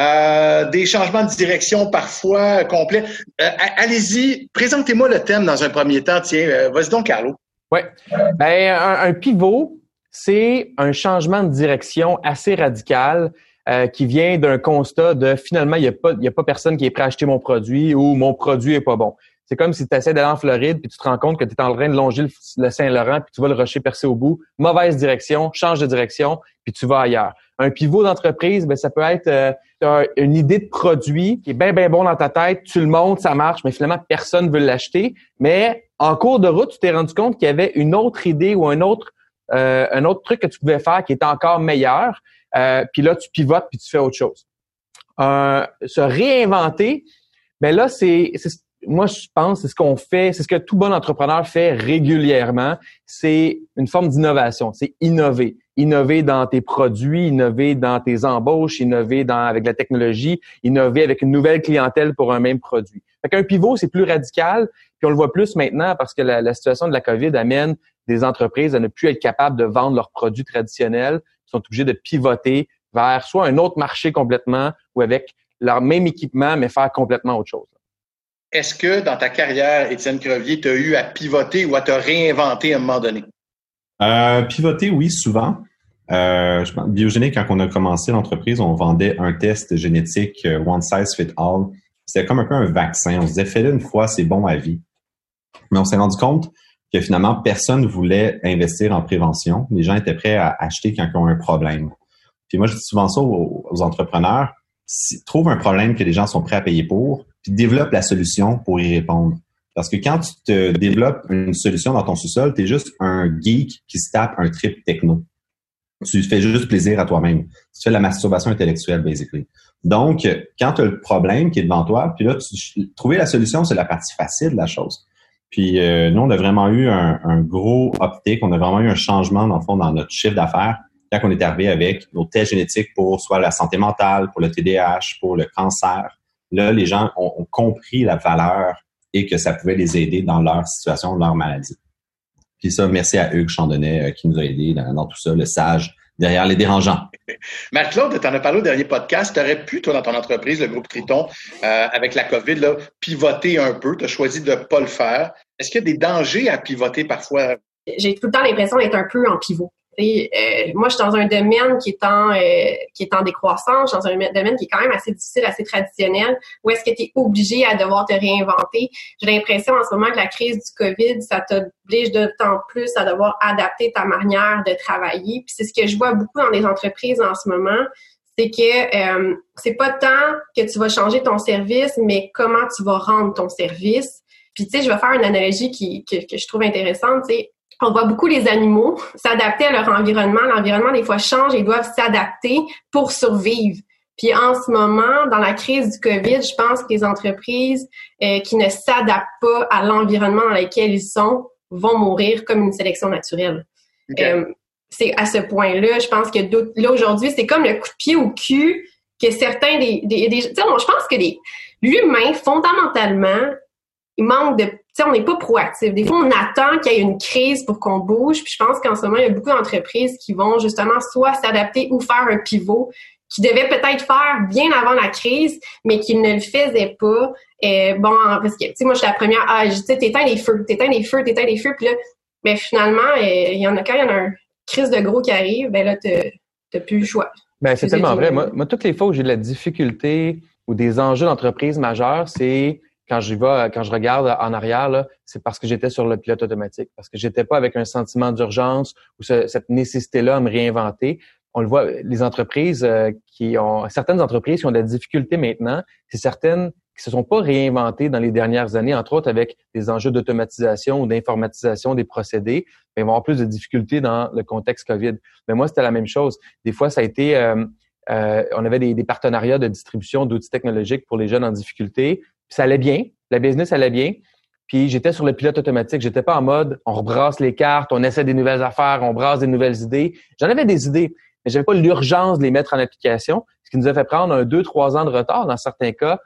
Des changements de direction parfois complets. Allez-y, présentez-moi le thème dans un premier temps. Tiens, vas-y donc, Carlo. Oui. Ben, un pivot, c'est un changement de direction assez radical qui vient d'un constat de finalement, il y a pas personne qui est prêt à acheter mon produit ou mon produit est pas bon. C'est comme si tu essaies d'aller en Floride puis tu te rends compte que tu es en train de longer le Saint-Laurent puis tu vas le rocher percer au bout. Mauvaise direction, change de direction puis tu vas ailleurs. Un pivot d'entreprise, ben ça peut être une idée de produit qui est bien bon dans ta tête, tu le montes, ça marche, mais finalement personne veut l'acheter. Mais en cours de route, tu t'es rendu compte qu'il y avait une autre idée ou un autre truc que tu pouvais faire qui était encore meilleur. Puis là, tu pivotes puis tu fais autre chose. Se réinventer, ben là moi, je pense, c'est ce qu'on fait, c'est ce que tout bon entrepreneur fait régulièrement. C'est une forme d'innovation. C'est innover. Innover dans tes produits, innover dans tes embauches, innover avec la technologie, innover avec une nouvelle clientèle pour un même produit. Fait qu'un pivot, c'est plus radical. Puis on le voit plus maintenant parce que la situation de la COVID amène des entreprises à ne plus être capables de vendre leurs produits traditionnels. Ils sont obligés de pivoter vers soit un autre marché complètement ou avec leur même équipement, mais faire complètement autre chose. Est-ce que dans ta carrière, Étienne Crevier, tu as eu à pivoter ou à te réinventer à un moment donné? Pivoter, oui, souvent. Je pense, Biogénique, quand on a commencé l'entreprise, on vendait un test génétique one size fit all. C'était comme un peu un vaccin. On se disait, fais-le une fois, c'est bon à vie. Mais on s'est rendu compte que finalement, personne ne voulait investir en prévention. Les gens étaient prêts à acheter quand ils ont un problème. Puis moi, je dis souvent ça aux entrepreneurs. Trouve un problème que les gens sont prêts à payer pour, puis développe la solution pour y répondre. Parce que quand tu te développes une solution dans ton sous-sol, tu es juste un geek qui se tape un trip techno. Tu fais juste plaisir à toi-même. Tu fais la masturbation intellectuelle, basically. Donc, quand tu as le problème qui est devant toi, puis là, trouver la solution, c'est la partie facile de la chose. Puis nous, on a vraiment eu un gros uptick, on a vraiment eu un changement, dans le fond, dans notre chiffre d'affaires quand on est arrivé avec nos tests génétiques pour soit la santé mentale, pour le TDAH, pour le cancer. Là, les gens ont compris la valeur et que ça pouvait les aider dans leur situation, leur maladie. Puis ça, merci à Hugues Chandonnet qui nous a aidés dans tout ça, le sage derrière les dérangeants. Marc-Claude, tu en as parlé au dernier podcast. Tu aurais pu, toi, dans ton entreprise, le groupe Triton, avec la COVID, là, pivoter un peu. Tu as choisi de ne pas le faire. Est-ce qu'il y a des dangers à pivoter parfois? J'ai tout le temps l'impression d'être un peu en pivot. Moi, je suis dans un domaine qui est en décroissance, dans un domaine qui est quand même assez difficile, assez traditionnel, où est-ce que tu es obligé à devoir te réinventer. J'ai l'impression en ce moment que la crise du COVID, ça t'oblige d'autant plus à devoir adapter ta manière de travailler. Puis c'est ce que je vois beaucoup dans les entreprises en ce moment, c'est que c'est pas tant que tu vas changer ton service, mais comment tu vas rendre ton service. Puis tu sais, je vais faire une analogie que je trouve intéressante, tu sais. On voit beaucoup les animaux s'adapter à leur environnement. L'environnement, des fois, change et ils doivent s'adapter pour survivre. Puis en ce moment, dans la crise du COVID, je pense que les entreprises qui ne s'adaptent pas à l'environnement dans lequel ils sont vont mourir comme une sélection naturelle. Okay. C'est à ce point-là, je pense que là, aujourd'hui, c'est comme le coup de pied au cul que certains je pense que l'humain, fondamentalement, il manque de, on n'est pas proactif. Des fois, on attend qu'il y ait une crise pour qu'on bouge. Puis je pense qu'en ce moment, il y a beaucoup d'entreprises qui vont justement soit s'adapter ou faire un pivot qui devaient peut-être faire bien avant la crise, mais qu'ils ne le faisaient pas. Parce que, moi, je suis la première, t'éteins les feux. Puis là, ben, finalement, il y en a une crise de gros qui arrive, ben là, t'as plus le choix. Ben, c'est tellement vrai. Moi, toutes les fois où j'ai de la difficulté ou des enjeux d'entreprise majeurs, c'est quand je regarde en arrière, là, c'est parce que j'étais sur le pilote automatique, parce que j'étais pas avec un sentiment d'urgence ou cette nécessité-là à me réinventer. On le voit, les entreprises certaines entreprises qui ont de la difficulté maintenant, c'est certaines qui se sont pas réinventées dans les dernières années, entre autres avec des enjeux d'automatisation ou d'informatisation des procédés, mais ils vont avoir plus de difficultés dans le contexte COVID. Mais moi, c'était la même chose. Des fois, ça a été, on avait des partenariats de distribution d'outils technologiques pour les jeunes en difficulté. Puis ça allait bien, la business allait bien. Puis j'étais sur le pilote automatique. J'étais pas en mode, on rebrasse les cartes, on essaie des nouvelles affaires, on brasse des nouvelles idées. J'en avais des idées, mais j'avais pas l'urgence de les mettre en application, ce qui nous a fait prendre 2-3 ans de retard dans certains cas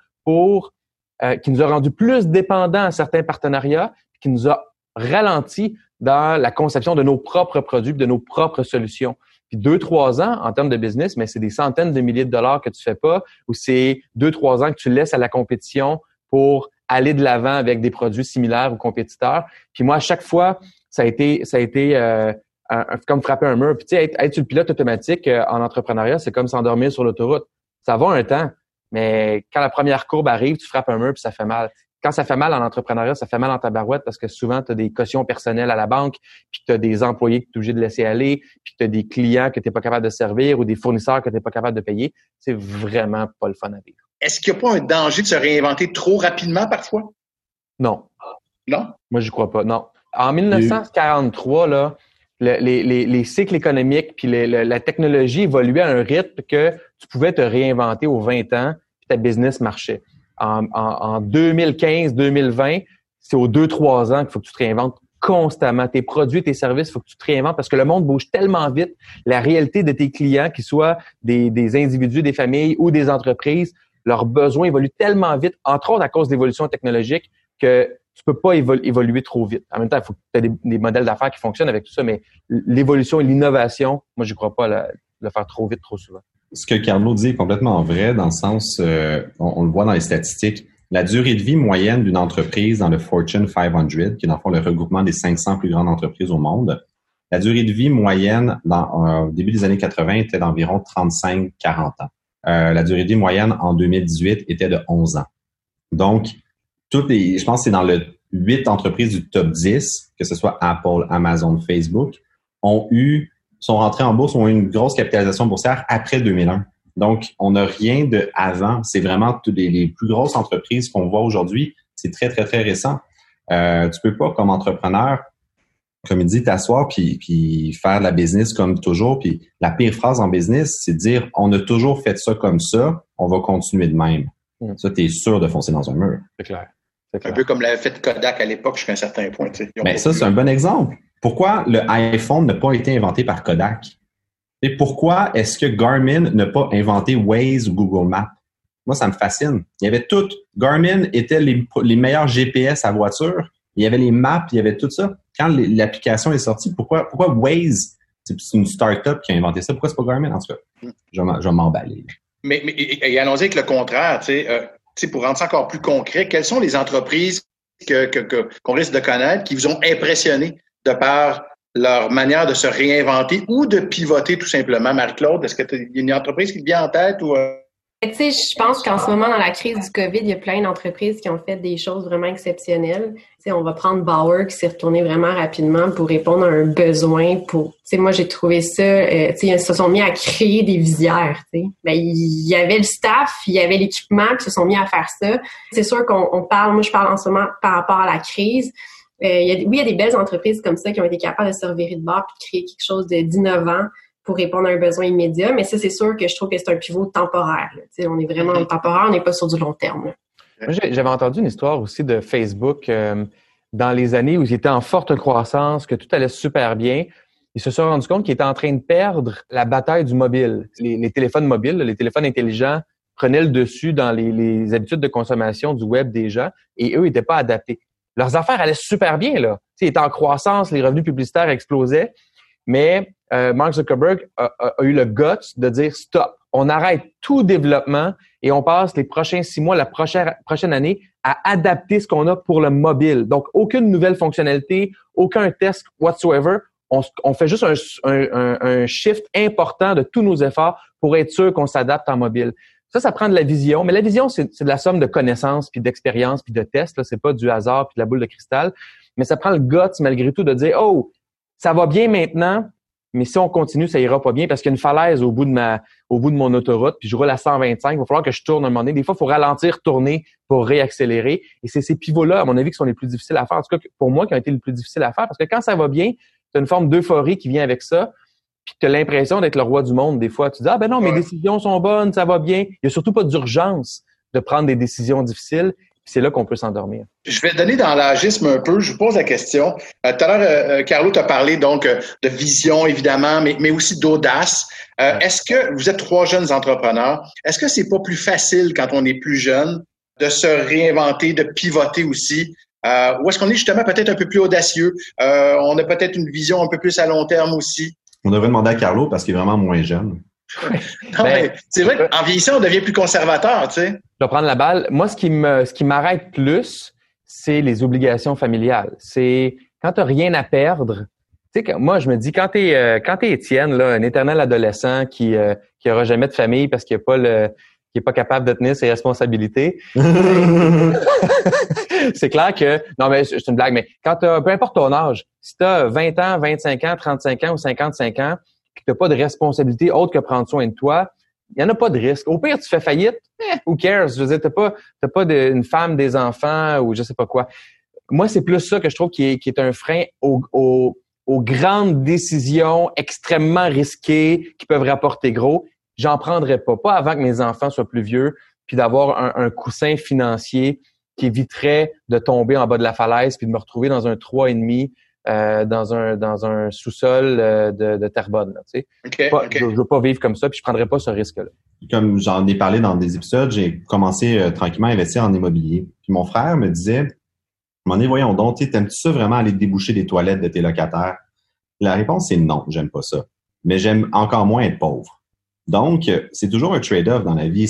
qui nous a rendu plus dépendants à certains partenariats, qui nous a ralenti dans la conception de nos propres produits, de nos propres solutions. Puis 2-3 ans en termes de business, mais c'est des centaines de milliers de dollars que tu fais pas, ou c'est 2-3 ans que tu laisses à la compétition pour aller de l'avant avec des produits similaires aux compétiteurs. Puis moi, à chaque fois, ça a été comme frapper un mur. Puis tu sais, être sur le pilote automatique en entrepreneuriat, c'est comme s'endormir sur l'autoroute. Ça va un temps, mais quand la première courbe arrive, tu frappes un mur puis ça fait mal. Quand ça fait mal en entrepreneuriat, ça fait mal en tabarouette parce que souvent, tu as des cautions personnelles à la banque, puis tu as des employés que tu es obligé de laisser aller, puis tu as des clients que tu n'es pas capable de servir ou des fournisseurs que tu n'es pas capable de payer. C'est vraiment pas le fun à vivre. Est-ce qu'il n'y a pas un danger de se réinventer trop rapidement parfois? Non. Non? Moi, j'y crois pas. Non. En 1943, là, les cycles économiques puis la technologie évoluait à un rythme que tu pouvais te réinventer aux 20 ans puis ta business marchait. En 2015-2020, c'est aux 2-3 ans qu'il faut que tu te réinventes constamment. Tes produits, tes services, il faut que tu te réinventes parce que le monde bouge tellement vite. La réalité de tes clients, qu'ils soient des individus, des familles ou des entreprises, leurs besoins évoluent tellement vite, entre autres à cause de l'évolution technologique, que tu peux pas évoluer trop vite. En même temps, il faut que tu aies des modèles d'affaires qui fonctionnent avec tout ça, mais l'évolution et l'innovation, moi, je crois pas le faire trop vite, trop souvent. Ce que Carlo dit est complètement vrai dans le sens, on le voit dans les statistiques, la durée de vie moyenne d'une entreprise dans le Fortune 500, qui est dans le fond le regroupement des 500 plus grandes entreprises au monde, la durée de vie moyenne au début des années 80 était d'environ 35-40 ans. La durée de vie moyenne en 2018 était de 11 ans. Donc, je pense que c'est dans le 8 entreprises du top 10, que ce soit Apple, Amazon, Facebook, sont rentrés en bourse, ont eu une grosse capitalisation boursière après 2001. Donc, on n'a rien de avant. C'est vraiment les plus grosses entreprises qu'on voit aujourd'hui. C'est très, très, très récent. Tu peux pas, comme entrepreneur, comme il dit, t'asseoir puis faire de la business comme toujours. Puis la pire phrase en business, c'est de dire « on a toujours fait ça comme ça, on va continuer de même ». Ça, tu es sûr de foncer dans un mur. C'est clair. Un peu comme l'avait fait Kodak à l'époque jusqu'à un certain point. Mais ça, c'est un bon exemple. Pourquoi le iPhone n'a pas été inventé par Kodak? Et pourquoi est-ce que Garmin n'a pas inventé Waze ou Google Maps? Moi, ça me fascine. Il y avait tout. Garmin était les meilleurs GPS à voiture. Il y avait les maps, il y avait tout ça. Quand l'application est sortie, pourquoi Waze? C'est une start-up qui a inventé ça. Pourquoi c'est pas Garmin? En tout cas, je vais m'emballer. Mais allons-y avec le contraire, pour rendre ça encore plus concret, quelles sont les entreprises qu'on risque de connaître qui vous ont impressionné de par leur manière de se réinventer ou de pivoter tout simplement? Marie-Claude, est-ce qu'il y a une entreprise qui te vient en tête ou... Tu sais, je pense qu'en ce moment, dans la crise du COVID, il y a plein d'entreprises qui ont fait des choses vraiment exceptionnelles. Tu sais, on va prendre Bauer qui s'est retourné vraiment rapidement pour répondre à un besoin. Tu sais, moi, j'ai trouvé ça. Tu sais, ils se sont mis à créer des visières. Tu sais, ben, il y avait le staff, il y avait l'équipement, qui se sont mis à faire ça. C'est sûr qu'on parle. Moi, je parle en ce moment par rapport à la crise. Il y a des belles entreprises comme ça qui ont été capables de se revirer de bord et de créer quelque chose d'innovant pour répondre à un besoin immédiat. Mais ça, c'est sûr que je trouve que c'est un pivot temporaire. On est vraiment temporaire, on n'est pas sur du long terme. Là. Moi, j'avais entendu une histoire aussi de Facebook dans les années où ils étaient en forte croissance, que tout allait super bien. ils se sont rendus compte qu'ils étaient en train de perdre la bataille du mobile. Les téléphones mobiles, les téléphones intelligents prenaient le dessus dans les habitudes de consommation du web des gens et eux n'étaient pas adaptés. Leurs affaires allaient super bien, là. Ils étaient en croissance, les revenus publicitaires explosaient, mais Mark Zuckerberg a eu le guts de dire « Stop, on arrête tout développement et on passe les prochains 6 mois, la prochaine année à adapter ce qu'on a pour le mobile. » Donc, aucune nouvelle fonctionnalité, aucun test whatsoever. On fait juste un shift important de tous nos efforts pour être sûr qu'on s'adapte en mobile. Ça prend de la vision. Mais la vision, c'est de la somme de connaissances, puis d'expériences, puis de tests. Là, c'est pas du hasard, puis de la boule de cristal. Mais ça prend le guts, malgré tout, de dire « Oh, ça va bien maintenant, mais si on continue, ça ira pas bien parce qu'il y a une falaise au bout de mon autoroute, puis je roule à 125. Il va falloir que je tourne un moment donné. Des fois, il faut ralentir, tourner pour réaccélérer. Et c'est ces pivots-là, à mon avis, qui sont les plus difficiles à faire. En tout cas, pour moi, qui ont été les plus difficiles à faire. Parce que quand ça va bien, tu as une forme d'euphorie qui vient avec ça. Puis tu as l'impression d'être le roi du monde. Des fois, tu dis « Ah ben non, mes décisions sont bonnes, ça va bien. » Il y a surtout pas d'urgence de prendre des décisions difficiles. Puis c'est là qu'on peut s'endormir. Je vais donner dans l'agisme un peu. Je vous pose la question. Tout à l'heure, Carlo t'a parlé donc de vision, évidemment, mais aussi d'audace. Est-ce que vous êtes 3 jeunes entrepreneurs? Est-ce que c'est pas plus facile quand on est plus jeune de se réinventer, de pivoter aussi? Ou est-ce qu'on est justement peut-être un peu plus audacieux? On a peut-être une vision un peu plus à long terme aussi? On devrait demander à Carlo parce qu'il est vraiment moins jeune. Non, mais c'est vrai qu'en vieillissant, on devient plus conservateur, tu sais. Je vais prendre la balle. Moi, ce qui m'arrête plus, c'est les obligations familiales. C'est quand t'as rien à perdre. Tu sais, moi, je me dis, quand t'es Étienne, là, un éternel adolescent qui aura jamais de famille parce qu'il est pas capable de tenir ses responsabilités. C'est clair que, non, mais c'est une blague, mais quand peu importe ton âge, si t'as 20 ans, 25 ans, 35 ans ou 55 ans, que t'as pas de responsabilité autre que prendre soin de toi, il y en a pas de risque. Au pire, tu fais faillite, who cares? Je veux dire, t'as pas une femme, des enfants ou je sais pas quoi. Moi, c'est plus ça que je trouve qui est un frein aux grandes décisions extrêmement risquées qui peuvent rapporter gros. J'en prendrais pas avant que mes enfants soient plus vieux, puis d'avoir un coussin financier qui éviterait de tomber en bas de la falaise puis de me retrouver dans un 3,5 dans un sous-sol de Terrebonne. Là, tu sais. Okay. Je veux pas vivre comme ça, puis je prendrais pas ce risque-là. Comme j'en ai parlé dans des épisodes, j'ai commencé tranquillement à investir en immobilier. Puis mon frère me disait, voyons donc, t'aimes-tu ça vraiment aller déboucher des toilettes de tes locataires? La réponse c'est non, j'aime pas ça. Mais j'aime encore moins être pauvre. Donc, c'est toujours un trade-off dans la vie.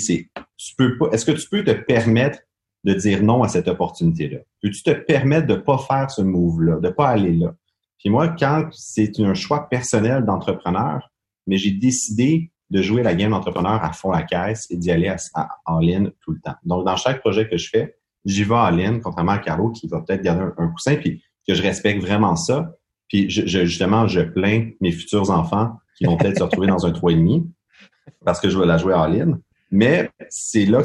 Est-ce que tu peux te permettre de dire non à cette opportunité-là? Peux-tu te permettre de pas faire ce move-là, de pas aller là? Puis moi, quand c'est un choix personnel d'entrepreneur, mais j'ai décidé de jouer la game d'entrepreneur à fond la caisse et d'y aller en ligne tout le temps. Donc, dans chaque projet que je fais, j'y vais en ligne, contrairement à Carlo qui va peut-être garder un coussin, puis que je respecte vraiment ça. Puis justement, je plains mes futurs enfants qui vont peut-être se retrouver dans un 3,5 parce que je vais la jouer en ligne. Mais c'est là que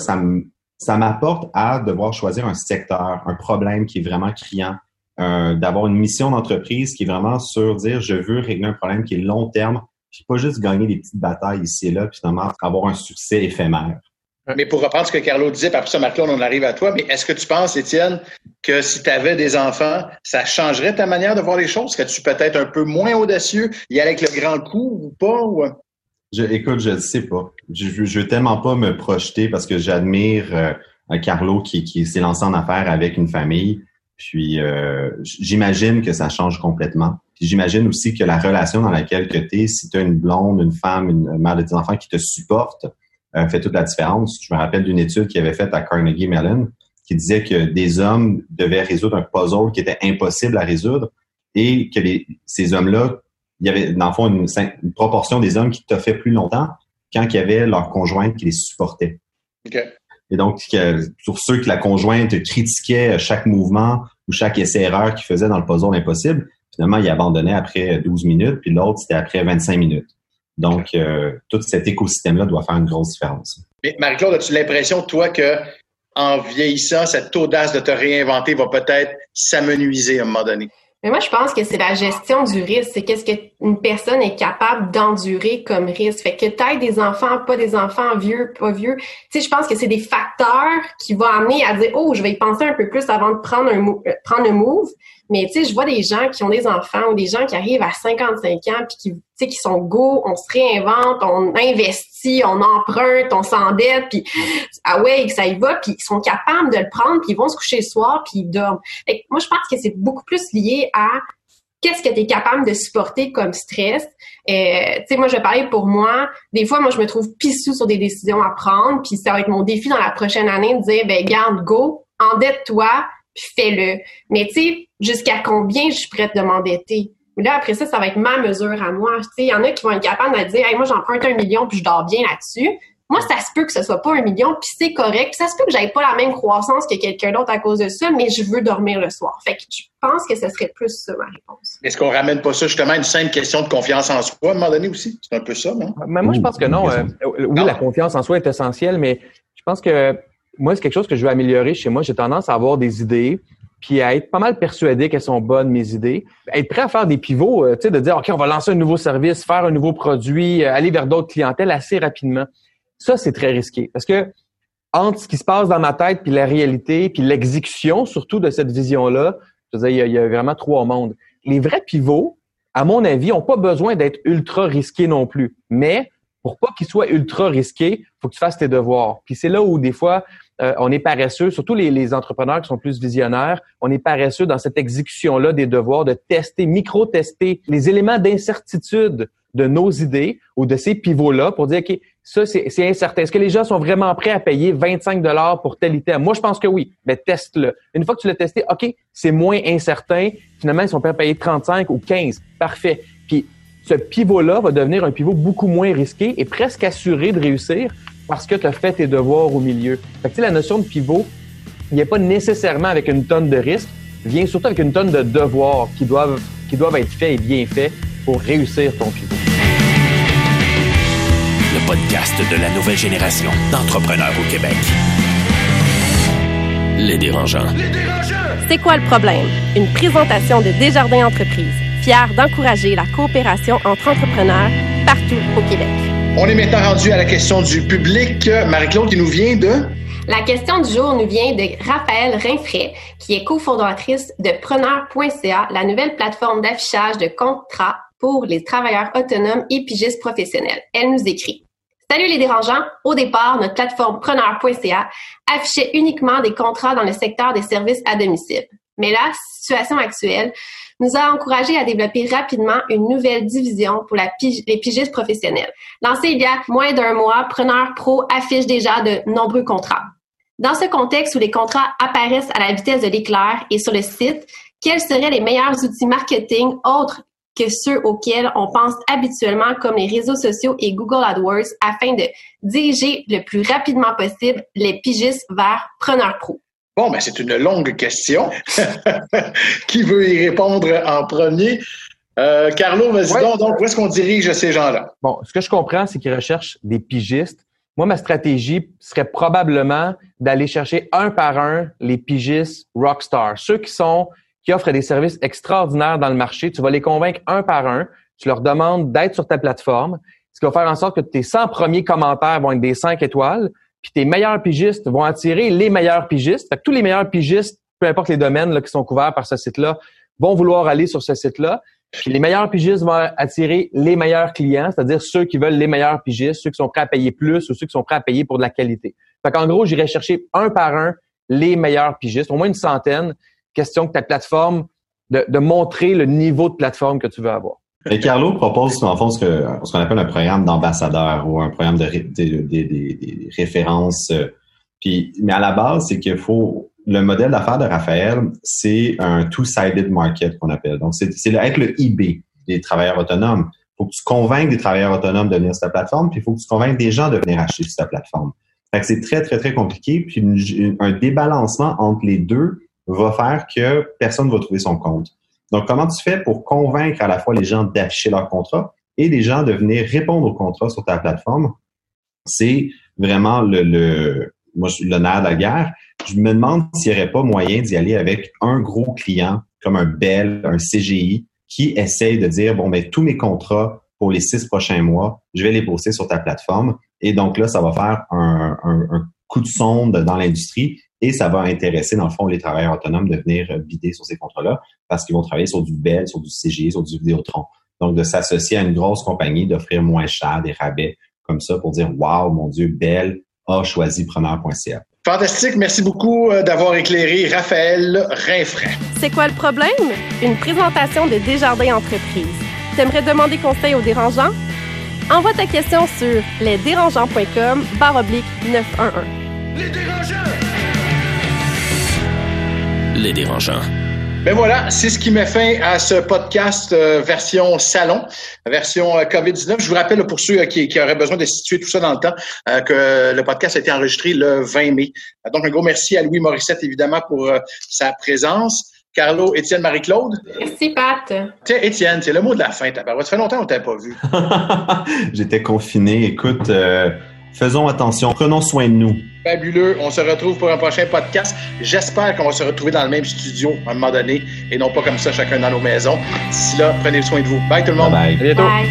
ça m'apporte à devoir choisir un secteur, un problème qui est vraiment criant, d'avoir une mission d'entreprise qui est vraiment sur dire je veux régler un problème qui est long terme, puis pas juste gagner des petites batailles ici et là, puis finalement avoir un succès éphémère. Mais pour reprendre ce que Carlo disait, puis après ça, Marc-Claude, on arrive à toi, mais est-ce que tu penses, Étienne, que si tu avais des enfants, ça changerait ta manière de voir les choses? Serais-tu peut-être un peu moins audacieux, y aller avec le grand coup ou pas? Ou... Écoute, je ne sais pas. Je veux tellement pas me projeter parce que j'admire Carlo qui s'est lancé en affaires avec une famille. Puis j'imagine que ça change complètement. Puis j'imagine aussi que la relation dans laquelle que tu es, si tu as une blonde, une femme, une mère de tes enfants qui te supporte, fait toute la différence. Je me rappelle d'une étude qu'il avait faite à Carnegie Mellon qui disait que des hommes devaient résoudre un puzzle qui était impossible à résoudre et que ces hommes-là, il y avait dans le fond une proportion des hommes qui toffaient plus longtemps quand il y avait leur conjointe qui les supportait. Okay. Et donc, pour ceux que la conjointe critiquait chaque mouvement ou chaque essai-erreur qu'il faisait dans le puzzle impossible, finalement, il abandonnait après 12 minutes, puis l'autre, c'était après 25 minutes. Donc, tout cet écosystème-là doit faire une grosse différence. Mais Marie-Claude, as-tu l'impression, toi, que en vieillissant, cette audace de te réinventer va peut-être s'amenuiser à un moment donné? Mais moi, je pense que c'est la gestion du risque. C'est qu'est-ce qu'une personne est capable d'endurer comme risque. Fait que t'aies des enfants, pas des enfants, vieux, pas vieux. Tu sais, je pense que c'est des facteurs qui vont amener à dire, oh, je vais y penser un peu plus avant de prendre le move. Mais tu sais, je vois des gens qui ont des enfants ou des gens qui arrivent à 55 ans puis qui, tu sais, qui sont go, on se réinvente, on investit, on emprunte, on s'endette, puis ah ouais, ça y va, puis ils sont capables de le prendre, puis ils vont se coucher le soir, puis ils dorment. Fait que moi, je pense que c'est beaucoup plus lié à qu'est-ce que tu es capable de supporter comme stress. Tu sais, moi, je vais parler pour moi. Des fois, moi, je me trouve pissou sur des décisions à prendre, puis ça va être mon défi dans la prochaine année de dire, ben garde, go, endette-toi, puis fais-le. Mais tu sais, jusqu'à combien je suis prête de m'endetter? Mais là, après ça va être ma mesure à moi. Tu sais, il y en a qui vont être capables de dire, hey, moi, j'emprunte 1 million, puis je dors bien là-dessus. Moi, ça se peut que ce soit pas 1 million, puis c'est correct. Puis ça se peut que j'aie pas la même croissance que quelqu'un d'autre à cause de ça, mais je veux dormir le soir. Fait que je pense que ce serait plus ça, ma réponse. Est-ce qu'on ramène pas ça justement à une simple question de confiance en soi à un moment donné aussi? C'est un peu ça, non? Mais moi, je pense que non. Oui, la confiance en soi est essentielle, mais je pense que moi, c'est quelque chose que je veux améliorer chez moi. J'ai tendance à avoir des idées, puis à être pas mal persuadé qu'elles sont bonnes, mes idées. Être prêt à faire des pivots, tu sais, de dire, OK, on va lancer un nouveau service, faire un nouveau produit, aller vers d'autres clientèles assez rapidement. Ça, c'est très risqué. Parce que entre ce qui se passe dans ma tête, puis la réalité, puis l'exécution, surtout de cette vision-là, je veux dire, il y a vraiment 3 mondes. Les vrais pivots, à mon avis, n'ont pas besoin d'être ultra risqués non plus. Mais pour pas qu'ils soient ultra risqués, faut que tu fasses tes devoirs. Puis c'est là où, des fois, on est paresseux, surtout les entrepreneurs qui sont plus visionnaires, on est paresseux dans cette exécution-là des devoirs, de tester, micro-tester les éléments d'incertitude de nos idées ou de ces pivots-là pour dire, OK, ça, c'est incertain. Est-ce que les gens sont vraiment prêts à payer 25 $ pour tel item? Moi, je pense que oui. Mais teste-le. Une fois que tu l'as testé, OK, c'est moins incertain. Finalement, ils sont prêts à payer 35 ou 15. Parfait. Puis, ce pivot-là va devenir un pivot beaucoup moins risqué et presque assuré de réussir parce que tu as fait tes devoirs au milieu. Fait que, tu sais, la notion de pivot, il n'y a pas nécessairement avec une tonne de risques, vient surtout avec une tonne de devoirs qui doivent être faits et bien faits pour réussir ton pivot. Le podcast de la nouvelle génération d'entrepreneurs au Québec. Les Dérangeants. C'est quoi le problème? Une présentation de Desjardins Entreprises, fière d'encourager la coopération entre entrepreneurs partout au Québec. On est maintenant rendu à la question du public. Marie-Claude, qui nous vient de... La question du jour nous vient de Raphaël Rinfray, qui est cofondatrice de Preneur.ca, la nouvelle plateforme d'affichage de contrats pour les travailleurs autonomes et pigistes professionnels. Elle nous écrit: Salut les dérangeants! Au départ, notre plateforme Preneur.ca affichait uniquement des contrats dans le secteur des services à domicile. Mais la situation actuelle nous a encouragés à développer rapidement une nouvelle division pour les pigistes professionnels. Lancée il y a moins d'1 mois, Preneur Pro affiche déjà de nombreux contrats. Dans ce contexte où les contrats apparaissent à la vitesse de l'éclair et sur le site, quels seraient les meilleurs outils marketing autres que ceux auxquels on pense habituellement, comme les réseaux sociaux et Google AdWords, afin de diriger le plus rapidement possible les pigistes vers Preneur Pro? Bon, ben c'est une longue question. Qui veut y répondre en premier? Carlo, vas-y donc, où est-ce qu'on dirige ces gens-là? Bon, ce que je comprends, c'est qu'ils recherchent des pigistes. Moi, ma stratégie serait probablement d'aller chercher un par un les pigistes rockstars, ceux qui offrent des services extraordinaires dans le marché. Tu vas les convaincre un par un. Tu leur demandes d'être sur ta plateforme, ce qui va faire en sorte que tes 100 premiers commentaires vont être des 5 étoiles, puis tes meilleurs pigistes vont attirer les meilleurs pigistes. Fait que tous les meilleurs pigistes, peu importe les domaines là, qui sont couverts par ce site-là, vont vouloir aller sur ce site-là. Puis les meilleurs pigistes vont attirer les meilleurs clients, c'est-à-dire ceux qui veulent les meilleurs pigistes, ceux qui sont prêts à payer plus ou ceux qui sont prêts à payer pour de la qualité. Fait qu'en gros, j'irai chercher un par un les meilleurs pigistes, au moins une centaine. Question que ta plateforme, de montrer le niveau de plateforme que tu veux avoir. Et Carlo propose, en fond, ce qu'on appelle un programme d'ambassadeur ou un programme des références. Mais à la base, c'est qu'il faut... Le modèle d'affaires de Raphaël, c'est un two-sided market qu'on appelle. Donc, c'est être le eBay des travailleurs autonomes. Il faut que tu convainques des travailleurs autonomes de venir sur ta plateforme, puis il faut que tu convainques des gens de venir acheter sur ta plateforme. Fait que c'est très, très, très compliqué. Puis un débalancement entre les deux va faire que personne ne va trouver son compte. Donc, comment tu fais pour convaincre à la fois les gens d'afficher leur contrat et les gens de venir répondre au contrat sur ta plateforme? C'est vraiment le nerf de la guerre. Je me demande s'il n'y aurait pas moyen d'y aller avec un gros client comme un Bell, un CGI, qui essaye de dire, bon, ben tous mes contrats pour les 6 prochains mois, je vais les poster sur ta plateforme. Et donc là, ça va faire un coup de sonde dans l'industrie Et ça va intéresser, dans le fond, les travailleurs autonomes de venir bider sur ces contrats-là parce qu'ils vont travailler sur du Bell, sur du CGI, sur du Vidéotron. Donc, de s'associer à une grosse compagnie, d'offrir moins cher, des rabais comme ça pour dire « Wow, mon Dieu, Bell a choisi preneur.ca ». Fantastique. Merci beaucoup d'avoir éclairé Raphaël Rinfret. C'est quoi le problème? Une présentation de Desjardins Entreprises. T'aimerais demander conseil aux dérangeants? Envoie ta question sur lesdérangeants.com/911. Les dérangeants! Les dérangeants. Ben voilà, c'est ce qui met fin à ce podcast version salon, version COVID-19. Je vous rappelle, pour ceux qui auraient besoin de situer tout ça dans le temps, que le podcast a été enregistré le 20 mai. Donc, un gros merci à Louis Morissette, évidemment, pour sa présence. Carlo, Étienne, Marie-Claude. Merci, Pat. Tiens, Étienne, c'est le mot de la fin. Ça fait longtemps qu'on ne t'avait pas vu. J'étais confiné. Écoute, faisons attention. Prenons soin de nous. Fabuleux. On se retrouve pour un prochain podcast. J'espère qu'on va se retrouver dans le même studio à un moment donné et non pas comme ça, chacun dans nos maisons. D'ici là, prenez soin de vous. Bye tout le monde. Bye. À bientôt. Bye.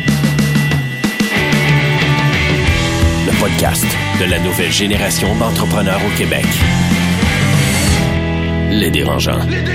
Le podcast de la nouvelle génération d'entrepreneurs au Québec. Les dérangeants.